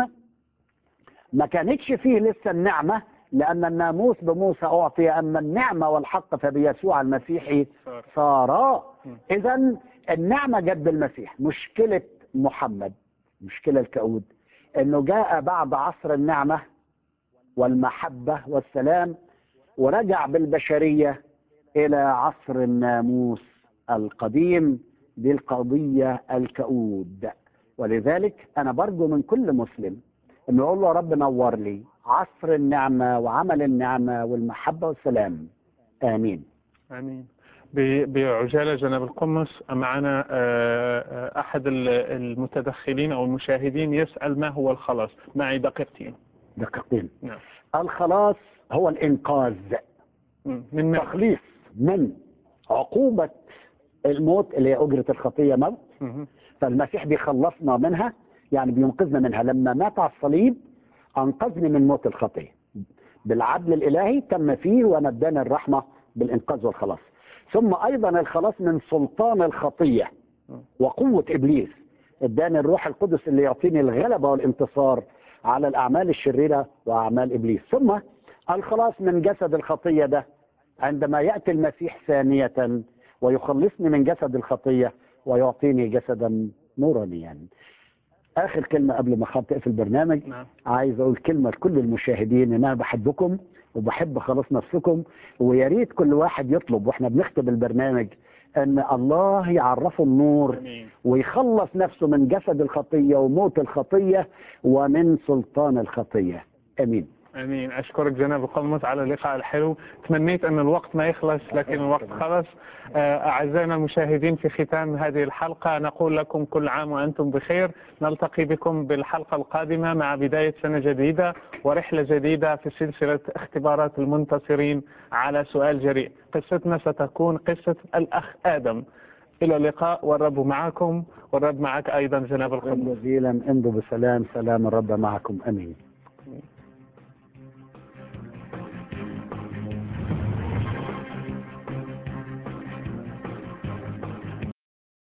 ما كانتش فيه لسه النعمة، لأن الناموس بموسى أعطي، أما النعمة والحق فبيسوع المسيح صارا. إذن النعمة جت بالمسيح. مشكلة محمد، مشكلة الكؤود، إنه جاء بعد عصر النعمة والمحبة والسلام ورجع بالبشرية إلى عصر الناموس القديم. دي القضية الكؤود. ولذلك أنا برجو من كل مسلم إنه يقول له يا رب نور لي عصر النعمة وعمل النعمة والمحبة والسلام. آمين. آمين. بعجالة جناب القمص، معنا أحد المتدخلين أو المشاهدين يسأل: ما هو الخلاص؟ معي دقيقتين. نعم. الخلاص هو الإنقاذ، من تخليص من عقوبة الموت اللي هي أجرة الخطية موت. فالمسيح بيخلصنا منها، يعني بينقذنا منها. لما مات على الصليب أنقذني من موت الخطية بالعدل الإلهي، تم فيه وندانا الرحمة بالإنقاذ والخلاص. ثم أيضا الخلاص من سلطان الخطية وقوة إبليس، اداني الروح القدس اللي يعطيني الغلبة والانتصار على الأعمال الشريرة وأعمال إبليس. ثم الخلاص من جسد الخطية ده عندما يأتي المسيح ثانية ويخلصني من جسد الخطية ويعطيني جسدا نورانيا. آخر كلمة قبل ما تقفل البرنامج، عايز أقول كلمة لكل المشاهدين: إن أنا بحبكم وبحب خلاص نفسكم، ويا ريت كل واحد يطلب وإحنا بنختم البرنامج أن الله يعرفه النور ويخلص نفسه من جسد الخطية وموت الخطية ومن سلطان الخطية. آمين. امين. اشكرك جناب القمص على اللقاء الحلو. تمنيت ان الوقت ما يخلص لكن الوقت خلص. اعزائنا المشاهدين، في ختام هذه الحلقة نقول لكم كل عام وانتم بخير. نلتقي بكم بالحلقة القادمة مع بداية سنة جديدة ورحلة جديدة في سلسلة اختبارات المنتصرين على سؤال جريء. قصتنا ستكون قصة الأخ آدم. إلى اللقاء والرب معكم، والرب معك أيضا جناب القمص. جزيلا، امضوا بسلام، سلام الرب معكم. امين.